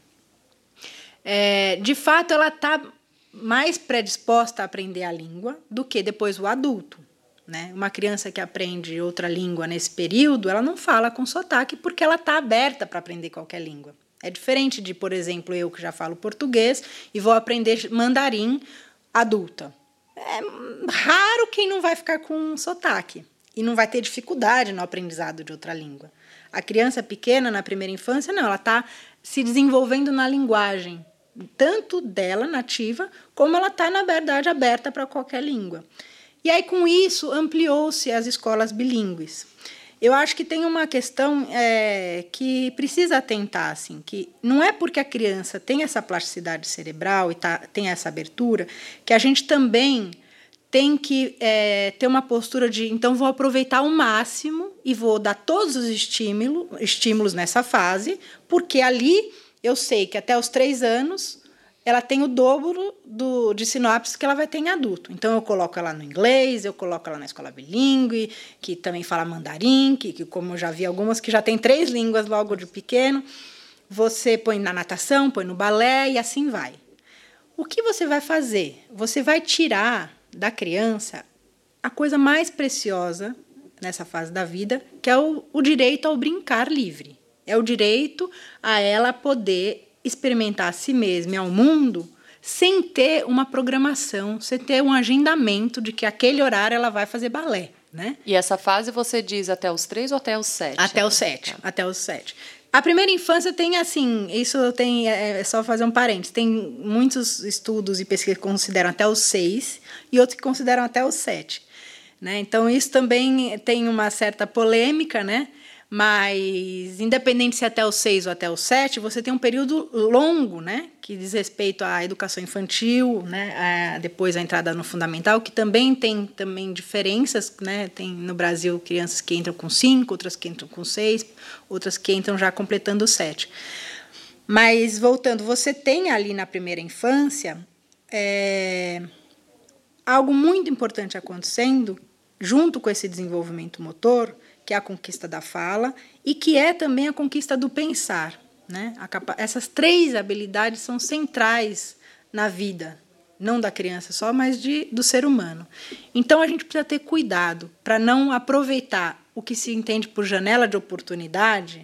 É, de fato, ela está mais predisposta a aprender a língua do que depois o adulto, né? Uma criança que aprende outra língua nesse período, ela não fala com sotaque porque ela está aberta para aprender qualquer língua. É diferente de, por exemplo, eu que já falo português e vou aprender mandarim adulta. É raro quem não vai ficar com sotaque e não vai ter dificuldade no aprendizado de outra língua. A criança pequena, na primeira infância, não, ela está se desenvolvendo na linguagem, tanto dela, nativa, como ela está, na verdade, aberta para qualquer língua. E aí, com isso, ampliou-se as escolas bilíngues. Eu acho que tem uma questão é, que precisa atentar, assim, que não é porque a criança tem essa plasticidade cerebral e tá, tem essa abertura, que a gente também tem que é, ter uma postura de, então, vou aproveitar o máximo e vou dar todos os estímulo, estímulos nessa fase, porque ali eu sei que até os três anos ela tem o dobro do, de sinapses que ela vai ter em adulto. Então, eu coloco ela no inglês, eu coloco ela na escola bilíngue, que também fala mandarim, que, que como eu já vi algumas que já tem três línguas logo de pequeno. Você põe na natação, põe no balé e assim vai. O que você vai fazer? Você vai tirar da criança a coisa mais preciosa nessa fase da vida, que é o, o direito ao brincar livre. É o direito a ela poder experimentar a si mesma e ao mundo sem ter uma programação, sem ter um agendamento de que aquele horário ela vai fazer balé, né? E essa fase você diz até os três ou até os sete? Até os sete, até os sete. A primeira infância tem assim, isso tem, é só fazer um parênteses, tem muitos estudos e pesquisas que consideram até os seis e outros que consideram até os sete, né? Então isso também tem uma certa polêmica, né? Mas, independente se até os seis ou até os sete, você tem um período longo, né, que diz respeito à educação infantil, né, a, depois a entrada no fundamental, que também tem também diferenças, né, tem no Brasil crianças que entram com cinco, outras que entram com seis, outras que entram já completando sete. Mas, voltando, você tem ali na primeira infância é, algo muito importante acontecendo, junto com esse desenvolvimento motor, que é a conquista da fala e que é também a conquista do pensar, né? A capa- essas três habilidades são centrais na vida, não da criança só, mas de, do ser humano. Então, a gente precisa ter cuidado para não aproveitar o que se entende por janela de oportunidade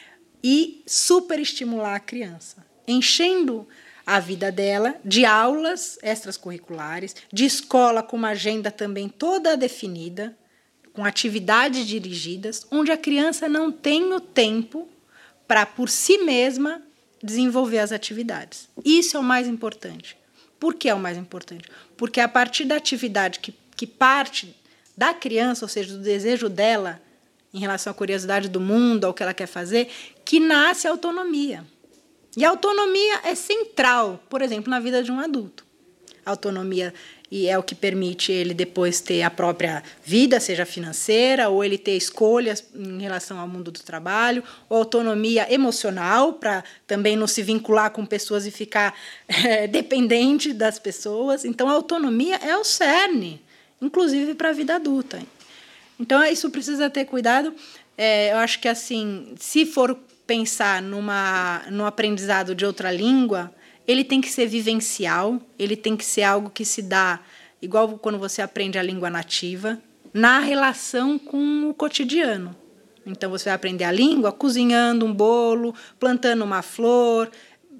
e superestimular a criança, enchendo a vida dela de aulas extracurriculares, de escola com uma agenda também toda definida, com atividades dirigidas, onde a criança não tem o tempo para, por si mesma, desenvolver as atividades. Isso é o mais importante. Por que é o mais importante? Porque é a partir da atividade que, que parte da criança, ou seja, do desejo dela, em relação à curiosidade do mundo, ao que ela quer fazer, que nasce a autonomia. E a autonomia é central, por exemplo, na vida de um adulto. A autonomia e é o que permite ele depois ter a própria vida, seja financeira, ou ele ter escolhas em relação ao mundo do trabalho, ou autonomia emocional, para também não se vincular com pessoas e ficar é, dependente das pessoas. Então, a autonomia é o cerne, inclusive para a vida adulta. Então, isso precisa ter cuidado. É, eu acho que, assim, se for pensar numa, no aprendizado de outra língua, ele tem que ser vivencial, ele tem que ser algo que se dá, igual quando você aprende a língua nativa, na relação com o cotidiano. Então, você vai aprender a língua cozinhando um bolo, plantando uma flor,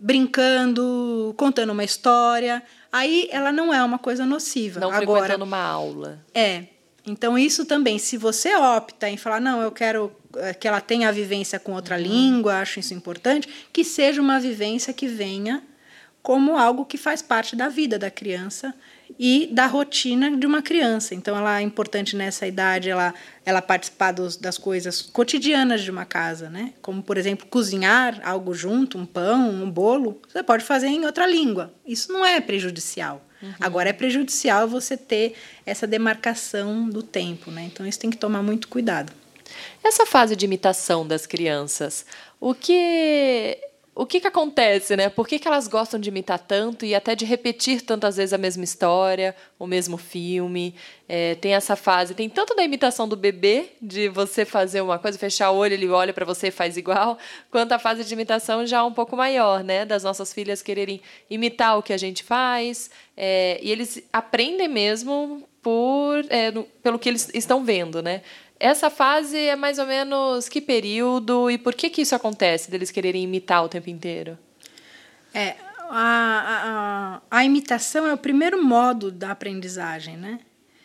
brincando, contando uma história. Aí, ela não é uma coisa nociva. Não Agora, frequentando uma aula. É. Então, isso também, se você opta em falar, não, eu quero que ela tenha a vivência com outra uhum. língua, acho isso importante, que seja uma vivência que venha como algo que faz parte da vida da criança e da rotina de uma criança. Então, ela é importante nessa idade ela, ela participar dos, das coisas cotidianas de uma casa, né? Como, por exemplo, cozinhar algo junto, um pão, um bolo, você pode fazer em outra língua. Isso não é prejudicial. Uhum. Agora, é prejudicial você ter essa demarcação do tempo, né? Então, isso tem que tomar muito cuidado. Essa fase de imitação das crianças, o que... o que que acontece, né? Por que que elas gostam de imitar tanto e até de repetir tantas vezes a mesma história, o mesmo filme? É, tem essa fase, tem tanto da imitação do bebê, de você fazer uma coisa, fechar o olho, ele olha para você e faz igual, quanto a fase de imitação já um pouco maior, né? Das nossas filhas quererem imitar o que a gente faz, é, e eles aprendem mesmo por, é, no, pelo que eles estão vendo, né? Essa fase é mais ou menos que período e por que que isso acontece, deles quererem imitar o tempo inteiro? É, a, a, a imitação é o primeiro modo da aprendizagem, né?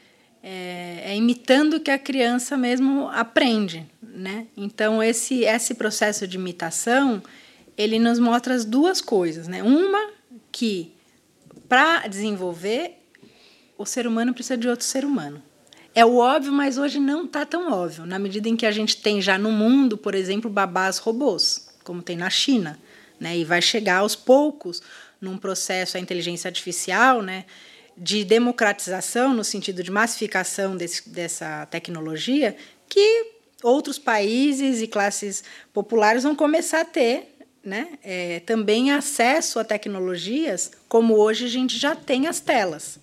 É, é imitando que a criança mesmo aprende, né? Então, esse, esse processo de imitação, ele nos mostra as duas coisas, né? Uma, que para desenvolver, o ser humano precisa de outro ser humano. É o óbvio, mas hoje não está tão óbvio, na medida em que a gente tem já no mundo, por exemplo, babás robôs, como tem na China, né? E vai chegar aos poucos num processo, a inteligência artificial, né, de democratização, no sentido de massificação desse, dessa tecnologia, que outros países e classes populares vão começar a ter, né, é, também acesso a tecnologias, como hoje a gente já tem as telas.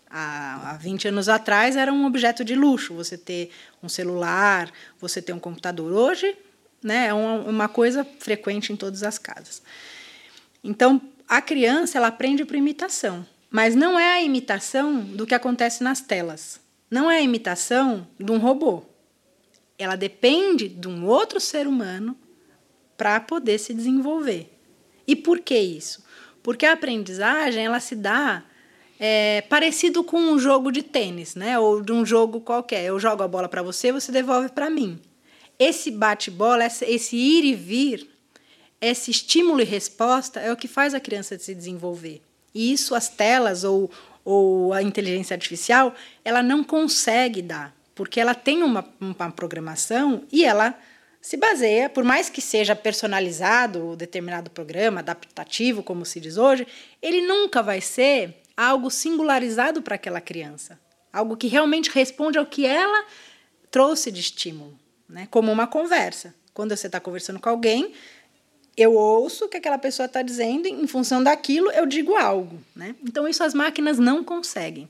Há vinte anos atrás era um objeto de luxo você ter um celular, você ter um computador. Hoje, né, é uma, uma coisa frequente em todas as casas. Então, a criança ela aprende por imitação, mas não é a imitação do que acontece nas telas. Não é a imitação de um robô. Ela depende de um outro ser humano para poder se desenvolver. E por que isso? Porque a aprendizagem ela se dá É, parecido com um jogo de tênis, né? Ou de um jogo qualquer. Eu jogo a bola para você, você devolve para mim. Esse bate-bola, esse ir e vir, esse estímulo e resposta é o que faz a criança se desenvolver. E isso as telas ou, ou a inteligência artificial, ela não consegue dar, porque ela tem uma, uma programação e ela se baseia, por mais que seja personalizado o determinado programa, adaptativo, como se diz hoje, ele nunca vai ser algo singularizado para aquela criança, algo que realmente responde ao que ela trouxe de estímulo, né? Como uma conversa. Quando você está conversando com alguém, eu ouço o que aquela pessoa está dizendo, e em função daquilo eu digo algo, né? Então, isso as máquinas não conseguem.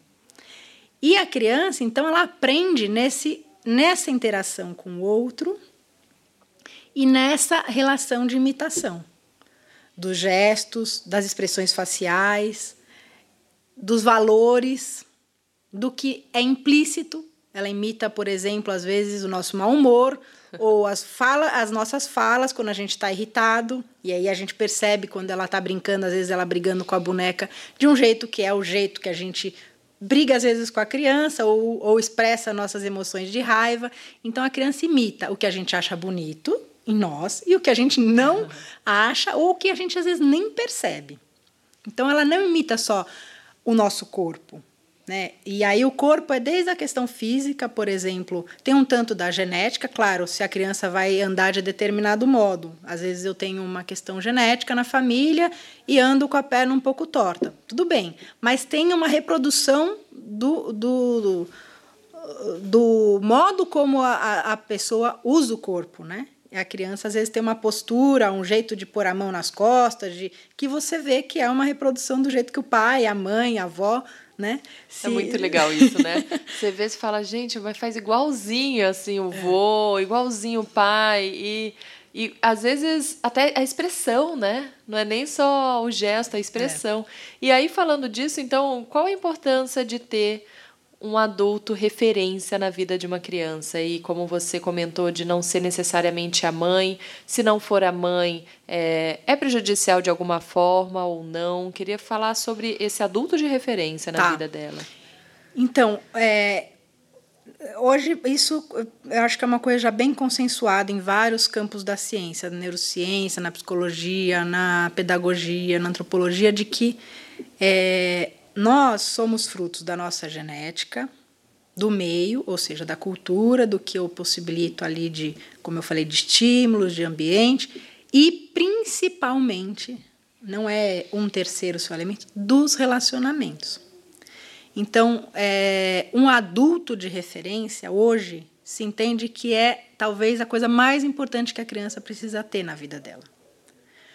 E a criança, então, ela aprende nesse, nessa interação com o outro e nessa relação de imitação, dos gestos, das expressões faciais, dos valores, do que é implícito. Ela imita, por exemplo, às vezes o nosso mau humor ou as, fala, as nossas falas quando a gente está irritado. E aí a gente percebe quando ela está brincando, às vezes ela brigando com a boneca de um jeito que é o jeito que a gente briga, às vezes, com a criança ou, ou expressa nossas emoções de raiva. Então, a criança imita o que a gente acha bonito em nós e o que a gente não acha ou o que a gente, às vezes, nem percebe. Então, ela não imita só o nosso corpo, né? E aí o corpo é desde a questão física, por exemplo, tem um tanto da genética, claro, se a criança vai andar de determinado modo. Às vezes eu tenho uma questão genética na família e ando com a perna um pouco torta. Tudo bem, mas tem uma reprodução do, do, do, do modo como a, a pessoa usa o corpo, né? A criança, às vezes, tem uma postura, um jeito de pôr a mão nas costas, de, que você vê que é uma reprodução do jeito que o pai, a mãe, a avó, né? Se... É muito legal isso, né? Você vê, você fala, gente, mas faz igualzinho, assim, o vô, igualzinho o pai. E, e, às vezes, até a expressão, né? Não é nem só o gesto, a expressão. É. E aí, falando disso, então, qual a importância de ter um adulto referência na vida de uma criança? E como você comentou, de não ser necessariamente a mãe, se não for a mãe, é, é prejudicial de alguma forma ou não? Queria falar sobre esse adulto de referência na tá. vida dela. Então, é, hoje isso eu acho que é uma coisa já bem consensuada em vários campos da ciência, na neurociência, na psicologia, na pedagogia, na antropologia, de que é, nós somos frutos da nossa genética, do meio, ou seja, da cultura, do que eu possibilito ali de, como eu falei, de estímulos, de ambiente, e principalmente, não é um terceiro seu elemento, dos relacionamentos. Então, é, um adulto de referência, hoje, se entende que é talvez a coisa mais importante que a criança precisa ter na vida dela.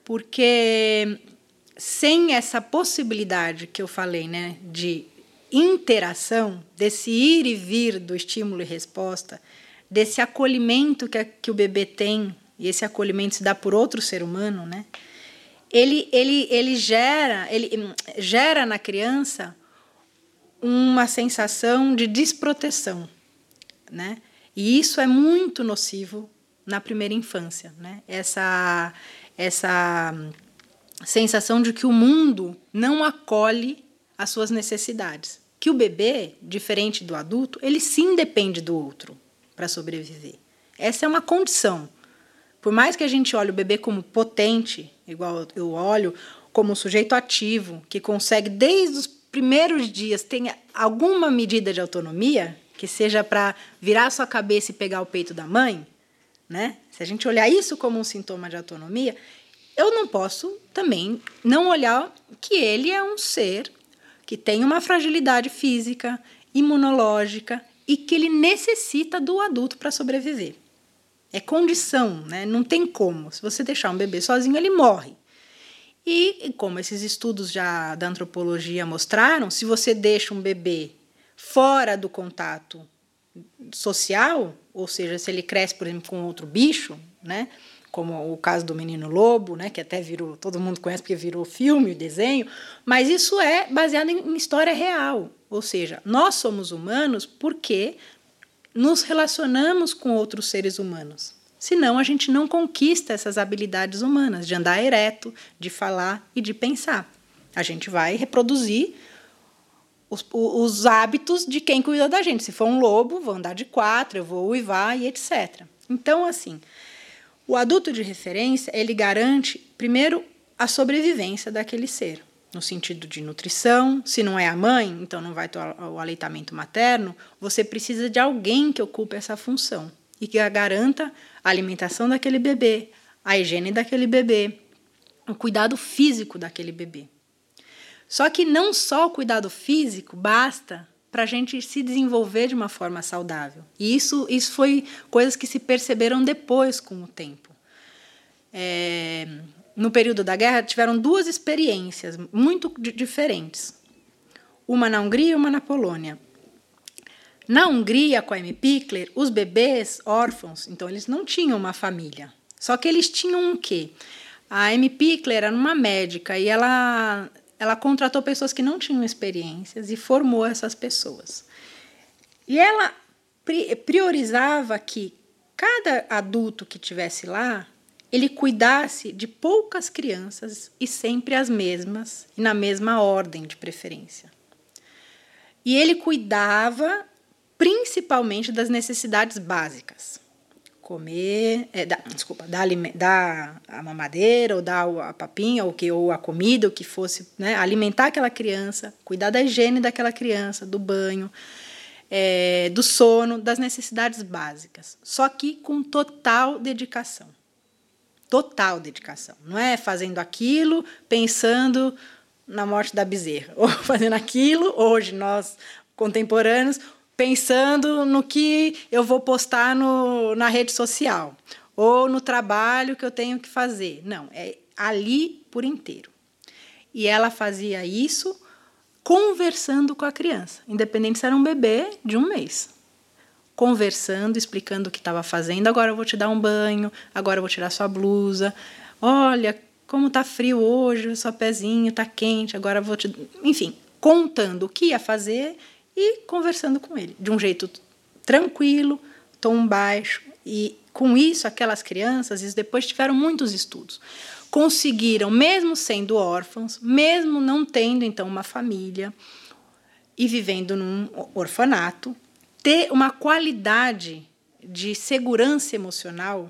porque sem essa possibilidade que eu falei, né, de interação, desse ir e vir do estímulo e resposta, desse acolhimento que, a, que o bebê tem, e esse acolhimento se dá por outro ser humano, né, ele, ele, ele, gera, ele gera na criança uma sensação de desproteção, né? E isso é muito nocivo na primeira infância, né? Essa, essa sensação de que o mundo não acolhe as suas necessidades. Que o bebê, diferente do adulto, ele sim depende do outro para sobreviver. Essa é uma condição. Por mais que a gente olhe o bebê como potente, igual eu olho, como um sujeito ativo, que consegue, desde os primeiros dias, ter alguma medida de autonomia, que seja para virar sua cabeça e pegar o peito da mãe, né? Se a gente olhar isso como um sintoma de autonomia, eu não posso também não olhar que ele é um ser que tem uma fragilidade física, imunológica e que ele necessita do adulto para sobreviver. É condição, né? Não tem como. Se você deixar um bebê sozinho, ele morre. E como esses estudos já da antropologia mostraram, se você deixa um bebê fora do contato social, ou seja, se ele cresce, por exemplo, com outro bicho, né? Como o caso do menino lobo, né? Que até virou, todo mundo conhece porque virou filme, desenho, mas isso é baseado em, em história real. Ou seja, nós somos humanos porque nos relacionamos com outros seres humanos. Senão, a gente não conquista essas habilidades humanas de andar ereto, de falar e de pensar. A gente vai reproduzir os, os hábitos de quem cuida da gente. Se for um lobo, vou andar de quatro, eu vou uivar e etcétera. Então, assim, o adulto de referência, ele garante, primeiro, a sobrevivência daquele ser, no sentido de nutrição. Se não é a mãe, então não vai ter o aleitamento materno, você precisa de alguém que ocupe essa função e que garanta a alimentação daquele bebê, a higiene daquele bebê, o cuidado físico daquele bebê. Só que não só o cuidado físico basta para a gente se desenvolver de uma forma saudável. E isso, isso foi coisas que se perceberam depois, com o tempo. É, no período da guerra, tiveram duas experiências muito diferentes. Uma na Hungria e uma na Polônia. Na Hungria, com a Amy Pickler, os bebês órfãos, então eles não tinham uma família. Só que eles tinham o quê? A Amy Pickler era uma médica e ela, ela contratou pessoas que não tinham experiências e formou essas pessoas. E ela priorizava que cada adulto que estivesse lá, ele cuidasse de poucas crianças e sempre as mesmas, e na mesma ordem de preferência. E ele cuidava principalmente das necessidades básicas. Comer, é, da, desculpa, dar, dar a mamadeira, ou dar a papinha, ou, que, ou a comida, o que fosse, né, alimentar aquela criança, cuidar da higiene daquela criança, do banho, é, do sono, das necessidades básicas. Só que com total dedicação. Total dedicação. Não é fazendo aquilo, pensando na morte da bezerra, ou fazendo aquilo, hoje nós, contemporâneos, pensando no que eu vou postar no, na rede social, ou no trabalho que eu tenho que fazer. Não, é ali por inteiro. E ela fazia isso conversando com a criança, independente se era um bebê de um mês. Conversando, explicando o que estava fazendo. Agora eu vou te dar um banho, agora eu vou tirar sua blusa. Olha, como está frio hoje, seu pezinho está quente, agora eu vou te... Enfim, contando o que ia fazer e conversando com ele, de um jeito tranquilo, tom baixo. E com isso, aquelas crianças, isso depois tiveram muitos estudos, conseguiram, mesmo sendo órfãos, mesmo não tendo, então, uma família e vivendo num orfanato, ter uma qualidade de segurança emocional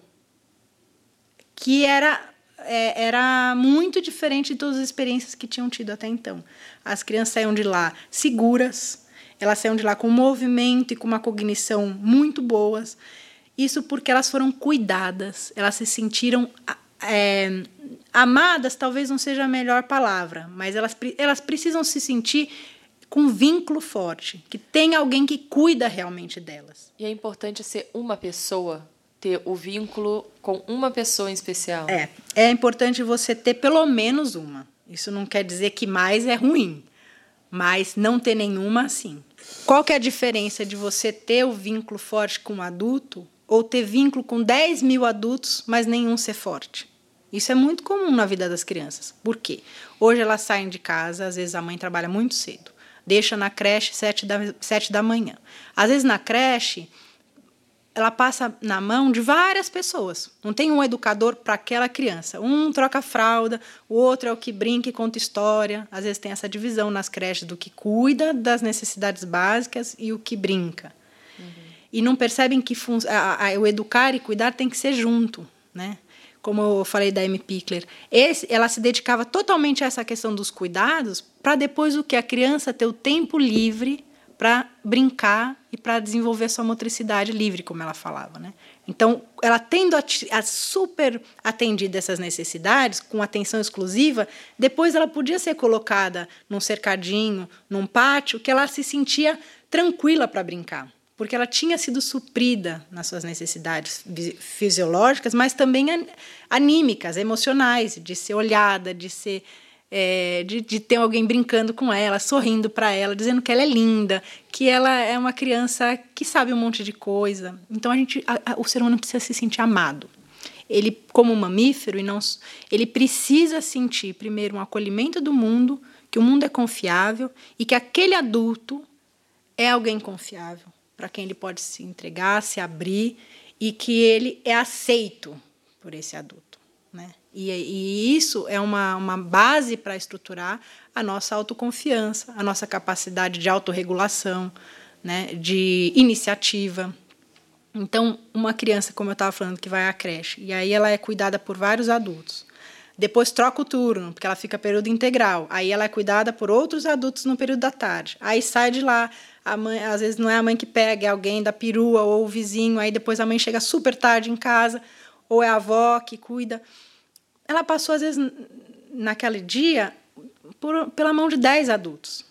que era, é, era muito diferente de todas as experiências que tinham tido até então. As crianças saíam de lá seguras, elas saíam de lá com movimento e com uma cognição muito boas. Isso porque elas foram cuidadas, elas se sentiram é, amadas, talvez não seja a melhor palavra, mas elas, elas precisam se sentir com um vínculo forte, que tem alguém que cuida realmente delas. E é importante ser uma pessoa ter o vínculo com uma pessoa em especial? É, é importante você ter pelo menos uma. Isso não quer dizer que mais é ruim, mas não ter nenhuma, sim. Qual que é a diferença de você ter o vínculo forte com um adulto ou ter vínculo com dez mil adultos, mas nenhum ser forte? Isso é muito comum na vida das crianças. Por quê? Hoje elas saem de casa, às vezes a mãe trabalha muito cedo, deixa na creche sete da, sete da manhã. Às vezes na creche, ela passa na mão de várias pessoas. Não tem um educador para aquela criança. Um troca fralda, o outro é o que brinca e conta história. Às vezes tem essa divisão nas creches do que cuida das necessidades básicas e o que brinca. Uhum. E não percebem que fun- a, a, o educar e cuidar tem que ser junto, né? Como eu falei da Amy Pickler, esse, ela se dedicava totalmente a essa questão dos cuidados para depois o que a criança ter o tempo livre para brincar e para desenvolver sua motricidade livre, como ela falava, né? Então, ela tendo a, a super atendido essas necessidades, com atenção exclusiva, depois ela podia ser colocada num cercadinho, num pátio, que ela se sentia tranquila para brincar, porque ela tinha sido suprida nas suas necessidades fisiológicas, mas também anímicas, emocionais, de ser olhada, de ser... É, de, de ter alguém brincando com ela, sorrindo para ela, dizendo que ela é linda, que ela é uma criança que sabe um monte de coisa. Então a gente, a, a, o ser humano precisa se sentir amado. Ele, como mamífero, e não, ele precisa sentir primeiro um acolhimento do mundo, que o mundo é confiável e que aquele adulto é alguém confiável, para quem ele pode se entregar, se abrir, e que ele é aceito por esse adulto, né? E, e isso é uma, uma base para estruturar a nossa autoconfiança, a nossa capacidade de autorregulação, né, de iniciativa. Então, uma criança, como eu estava falando, que vai à creche, e aí ela é cuidada por vários adultos. Depois troca o turno, porque ela fica período integral. Aí ela é cuidada por outros adultos no período da tarde. Aí sai de lá, a mãe, às vezes não é a mãe que pega, é alguém da perua ou o vizinho. Aí depois a mãe chega super tarde em casa, ou é a avó que cuida. Ela passou, às vezes, naquele dia, por, pela mão de dez adultos.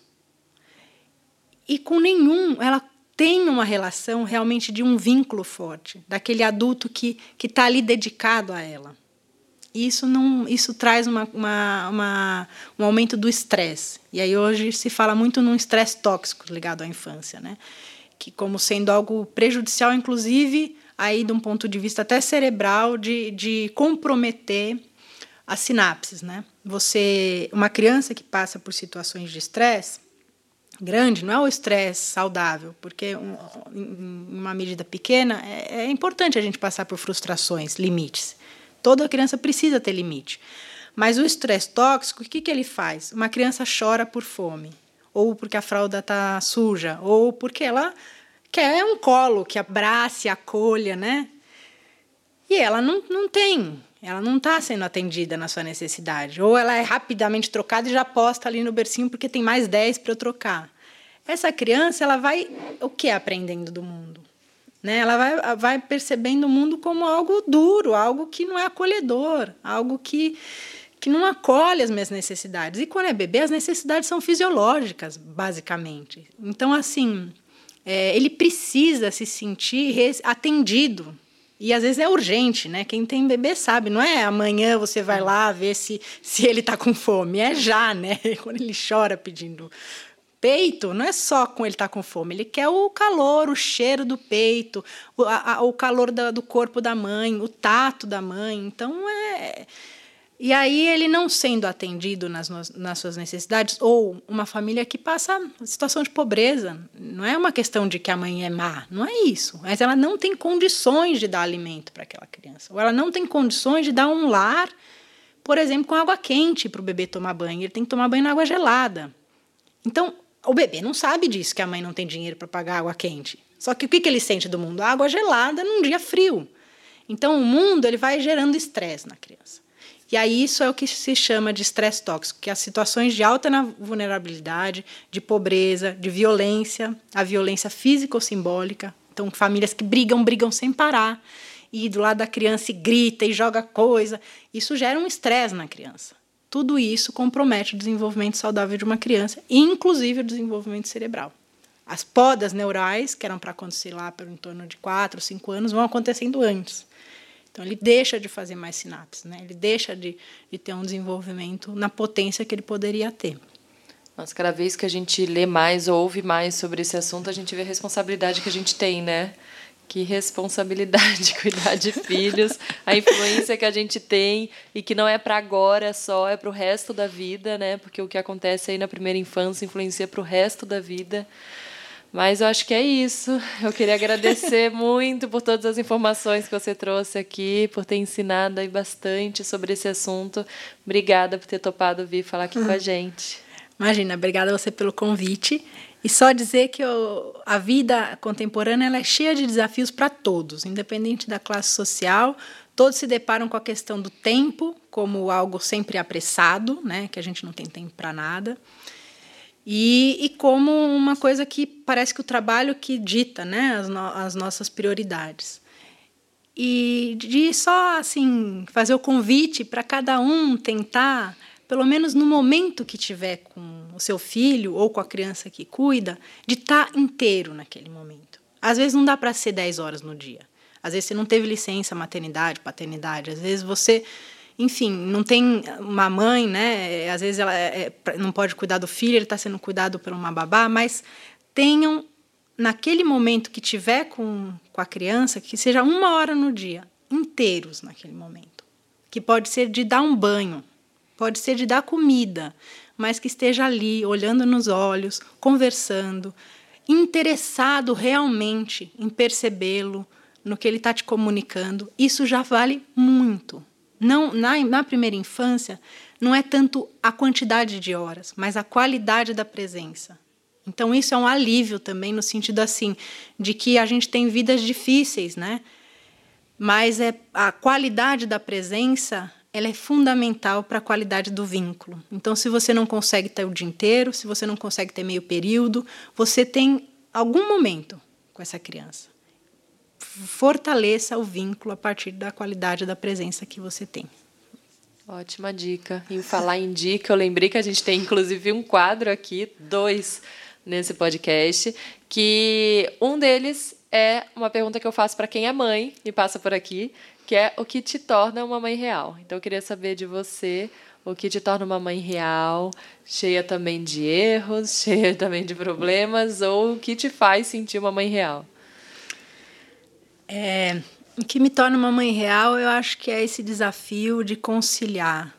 E com nenhum, ela tem uma relação realmente de um vínculo forte, daquele adulto que que está ali dedicado a ela. E isso, não, isso traz uma, uma, uma, um aumento do estresse. E aí hoje se fala muito num estresse tóxico ligado à infância, né? Que como sendo algo prejudicial, inclusive, aí de um ponto de vista até cerebral, de, de comprometer as sinapses, né? Você, uma criança que passa por situações de estresse grande, não é o estresse saudável, porque um, em uma medida pequena é, é importante a gente passar por frustrações, limites. Toda criança precisa ter limite. Mas o estresse tóxico, o que, que ele faz? Uma criança chora por fome, ou porque a fralda está suja, ou porque ela quer um colo que abrace, acolha, né? E ela não, não tem. Ela não está sendo atendida na sua necessidade. Ou ela é rapidamente trocada e já posta ali no bercinho porque tem mais dez para eu trocar. Essa criança, ela vai o que aprendendo do mundo? Né? Ela vai, vai percebendo o mundo como algo duro, algo que não é acolhedor, algo que, que não acolhe as minhas necessidades. E quando é bebê, as necessidades são fisiológicas, basicamente. Então, assim, é, ele precisa se sentir atendido. E às vezes é urgente, né? Quem tem bebê sabe, não é amanhã você vai lá ver se, se ele está com fome, é já, né? Quando ele chora pedindo peito, não é só com ele estar tá com fome, ele quer o calor, o cheiro do peito, o, a, o calor da, do corpo da mãe, o tato da mãe. Então, é... E aí, ele não sendo atendido nas, nas suas necessidades, ou uma família que passa situação de pobreza, não é uma questão de que a mãe é má, não é isso, mas ela não tem condições de dar alimento para aquela criança, ou ela não tem condições de dar um lar, por exemplo, com água quente para o bebê tomar banho, ele tem que tomar banho na água gelada. Então, o bebê não sabe disso, que a mãe não tem dinheiro para pagar água quente. Só que o que, que ele sente do mundo? Água gelada num dia frio. Então, o mundo ele vai gerando estresse na criança. E aí isso é o que se chama de estresse tóxico, que é as situações de alta vulnerabilidade, de pobreza, de violência, a violência física ou simbólica. Então, famílias que brigam, brigam sem parar, e do lado da criança e grita e joga coisa. Isso gera um estresse na criança. Tudo isso compromete o desenvolvimento saudável de uma criança, inclusive o desenvolvimento cerebral. As podas neurais, que eram para acontecer lá por em torno de quatro, cinco anos, vão acontecendo antes. Então, ele deixa de fazer mais sinapses, né? Ele deixa de, de ter um desenvolvimento na potência que ele poderia ter. Mas cada vez que a gente lê mais ou ouve mais sobre esse assunto, a gente vê a responsabilidade que a gente tem, né? Que responsabilidade cuidar de filhos, a influência que a gente tem e que não é para agora só, é para o resto da vida, né? Porque o que acontece aí na primeira infância influencia para o resto da vida. Mas eu acho que é isso. Eu queria agradecer muito por todas as informações que você trouxe aqui, por ter ensinado aí bastante sobre esse assunto. Obrigada por ter topado vir falar aqui uhum. com a gente. Imagina, obrigada a você pelo convite. E só dizer que eu, a vida contemporânea ela é cheia de desafios para todos, independente da classe social. Todos se deparam com a questão do tempo como algo sempre apressado, né, que a gente não tem tempo para nada. E, e como uma coisa que parece que o trabalho que dita, né, as, no, as nossas prioridades. E de só assim, fazer o convite para cada um tentar, pelo menos no momento que tiver com o seu filho ou com a criança que cuida, de estar inteiro naquele momento. Às vezes não dá para ser dez horas no dia. Às vezes você não teve licença maternidade, paternidade. Às vezes você... Enfim, não tem uma mãe, né? Às vezes ela é, é, não pode cuidar do filho, ele está sendo cuidado por uma babá, mas tenham, naquele momento que tiver com, com a criança, que seja uma hora no dia, inteiros naquele momento. Que pode ser de dar um banho, pode ser de dar comida, mas que esteja ali, olhando nos olhos, conversando, interessado realmente em percebê-lo, no que ele está te comunicando. Isso já vale muito. Não, na, na primeira infância, não é tanto a quantidade de horas, mas a qualidade da presença. Então, isso é um alívio também, no sentido assim, de que a gente tem vidas difíceis, né? Mas é, a qualidade da presença ela é fundamental para a qualidade do vínculo. Então, se você não consegue ter o dia inteiro, se você não consegue ter meio período, você tem algum momento com essa criança. Fortaleça o vínculo a partir da qualidade da presença que você tem. Ótima dica. Em falar em dica, eu lembrei que a gente tem, inclusive, um quadro aqui, dois, nesse podcast, que um deles é uma pergunta que eu faço para quem é mãe e passa por aqui, que é o que te torna uma mãe real. Então, eu queria saber de você o que te torna uma mãe real, cheia também de erros, cheia também de problemas, ou o que te faz sentir uma mãe real. É, o que me torna uma mãe real, eu acho que é esse desafio de conciliar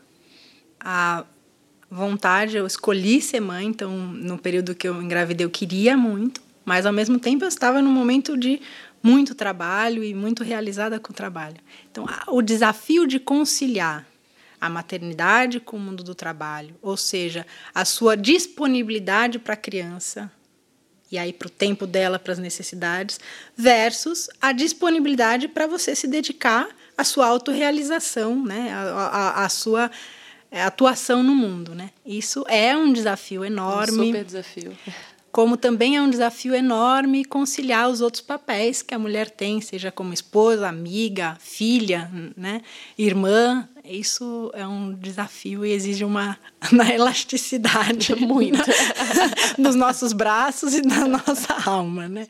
a vontade. Eu escolhi ser mãe, então, no período que eu engravidei, eu queria muito, mas, ao mesmo tempo, eu estava num momento de muito trabalho e muito realizada com o trabalho. Então, o desafio de conciliar a maternidade com o mundo do trabalho, ou seja, a sua disponibilidade para a criança, e aí para o tempo dela, para as necessidades, versus a disponibilidade para você se dedicar à sua autorrealização, né? a, a, a sua atuação no mundo. Né? Isso é um desafio enorme. Um super desafio. Como também é um desafio enorme conciliar os outros papéis que a mulher tem, seja como esposa, amiga, filha, né? Irmã. Isso é um desafio e exige uma, uma elasticidade muito nos nossos braços e na nossa alma, né?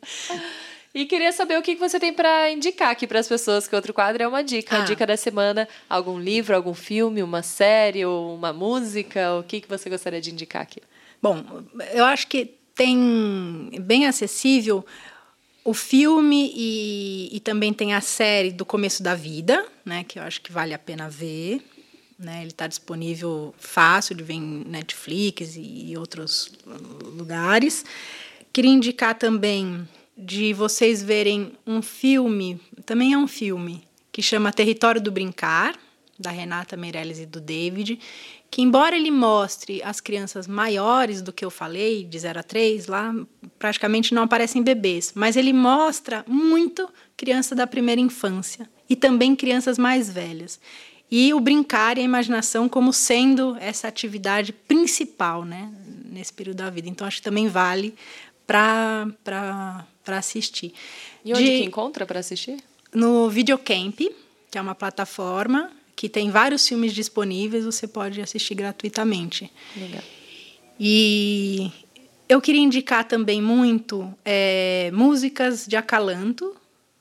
E queria saber o que você tem para indicar aqui para as pessoas, que outro quadro é uma dica. Ah. A dica da semana, algum livro, algum filme, uma série ou uma música? O que você gostaria de indicar aqui? Bom, eu acho que tem bem acessível o filme e, e também tem a série do Começo da Vida, né, que eu acho que vale a pena ver. Né, ele está disponível fácil de ver em Netflix e, e outros lugares. Queria indicar também de vocês verem um filme, também é um filme, que chama Território do Brincar, da Renata Meirelles e do David, que, embora ele mostre as crianças maiores do que eu falei, de zero a três, lá praticamente não aparecem bebês, mas ele mostra muito criança da primeira infância e também crianças mais velhas. E o brincar e a imaginação como sendo essa atividade principal, né, nesse período da vida. Então, acho que também vale para para assistir. E onde de, que encontra para assistir? No Videocamp, que é uma plataforma que tem vários filmes disponíveis, você pode assistir gratuitamente. Legal. E eu queria indicar também muito é, músicas de acalanto,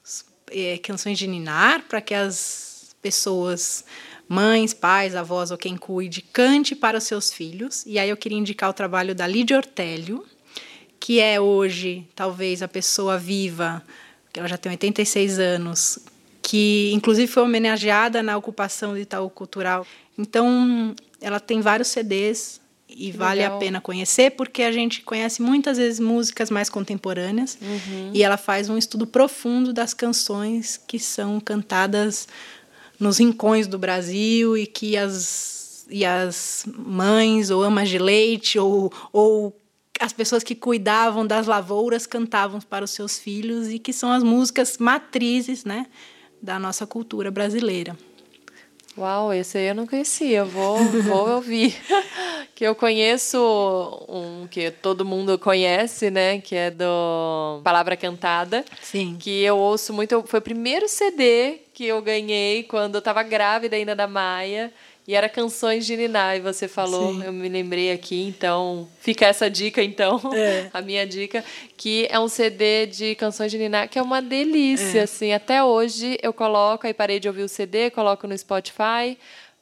é, canções de ninar, para que as pessoas, mães, pais, avós ou quem cuide, cante para os seus filhos. E aí eu queria indicar o trabalho da Lídia Ortélio, que é hoje, talvez, a pessoa viva, que ela já tem oitenta e seis anos, que inclusive foi homenageada na ocupação do Itaú Cultural. Então, ela tem vários C Ds e que vale legal. A pena conhecer, porque a gente conhece muitas vezes músicas mais contemporâneas, uhum. e ela faz um estudo profundo das canções que são cantadas nos rincões do Brasil e que as, e as mães ou amas de leite ou, ou as pessoas que cuidavam das lavouras cantavam para os seus filhos e que são as músicas matrizes, né, da nossa cultura brasileira. Uau, esse aí eu não conhecia, vou, vou ouvir. Que eu conheço um que todo mundo conhece, né, que é do Palavra Cantada. Sim. Que eu ouço muito, foi o primeiro C D que eu ganhei quando eu estava grávida ainda da Maia. E era Canções de Ninar, e você falou, sim. Eu me lembrei aqui, então fica essa dica, então, é. A minha dica, que é um C D de Canções de Ninar, que é uma delícia, é. Assim, até hoje eu coloco, aí parei de ouvir o C D, coloco no Spotify,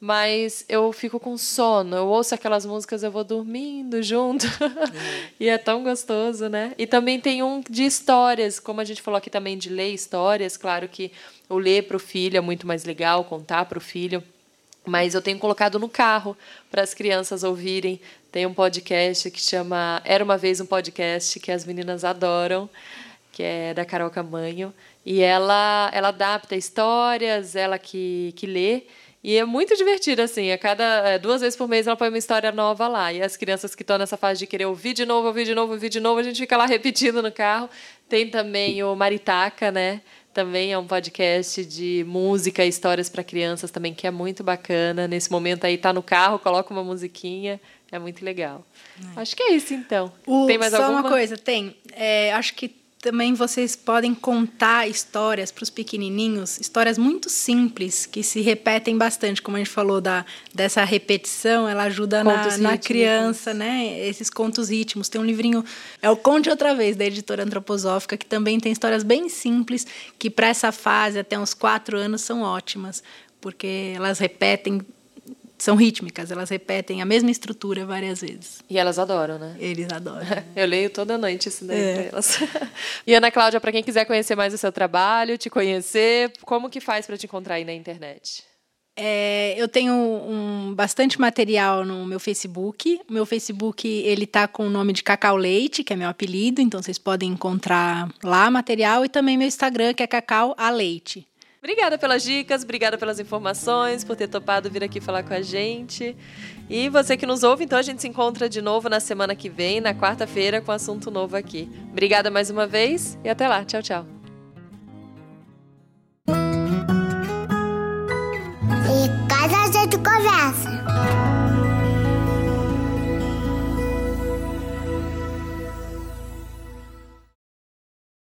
mas eu fico com sono, eu ouço aquelas músicas, eu vou dormindo junto, é. E é tão gostoso, né? E também tem um de histórias, como a gente falou aqui também de ler histórias, claro que o ler para o filho é muito mais legal, contar para o filho, mas eu tenho colocado no carro para as crianças ouvirem. Tem um podcast que chama Era Uma Vez um Podcast, que as meninas adoram, que é da Carol Camanho. E ela, ela adapta histórias, ela que, que lê. E é muito divertido, assim. A cada duas vezes por mês ela põe uma história nova lá. E as crianças que estão nessa fase de querer ouvir de novo, ouvir de novo, ouvir de novo, a gente fica lá repetindo no carro. Tem também o Maritaca, né? Também é um podcast de música e histórias para crianças também, que é muito bacana. Nesse momento aí, tá no carro, coloca uma musiquinha, é muito legal. É. Acho que é isso, então. O, tem mais só alguma? Só uma coisa, tem. É, acho que também vocês podem contar histórias para os pequenininhos, histórias muito simples, que se repetem bastante, como a gente falou da, dessa repetição, ela ajuda na, na criança, né? Esses contos ritmos. Tem um livrinho, é o Conte Outra Vez, da editora Antroposófica, que também tem histórias bem simples, que para essa fase, até uns quatro anos, são ótimas, porque elas repetem, são rítmicas, elas repetem a mesma estrutura várias vezes. E elas adoram, né? Eles adoram. Eu leio toda noite isso daí é. pra elas. E Ana Cláudia, para quem quiser conhecer mais o seu trabalho, te conhecer, como que faz para te encontrar aí na internet? É, eu tenho um, bastante material no meu Facebook. O meu Facebook, ele tá com o nome de Cacau Leite, que é meu apelido, então vocês podem encontrar lá material, e também meu Instagram, que é Cacau a Leite. Obrigada pelas dicas, obrigada pelas informações, por ter topado vir aqui falar com a gente. E você que nos ouve, então a gente se encontra de novo na semana que vem, na quarta-feira, com assunto novo aqui. Obrigada mais uma vez e até lá. Tchau, tchau. Em casa a gente conversa.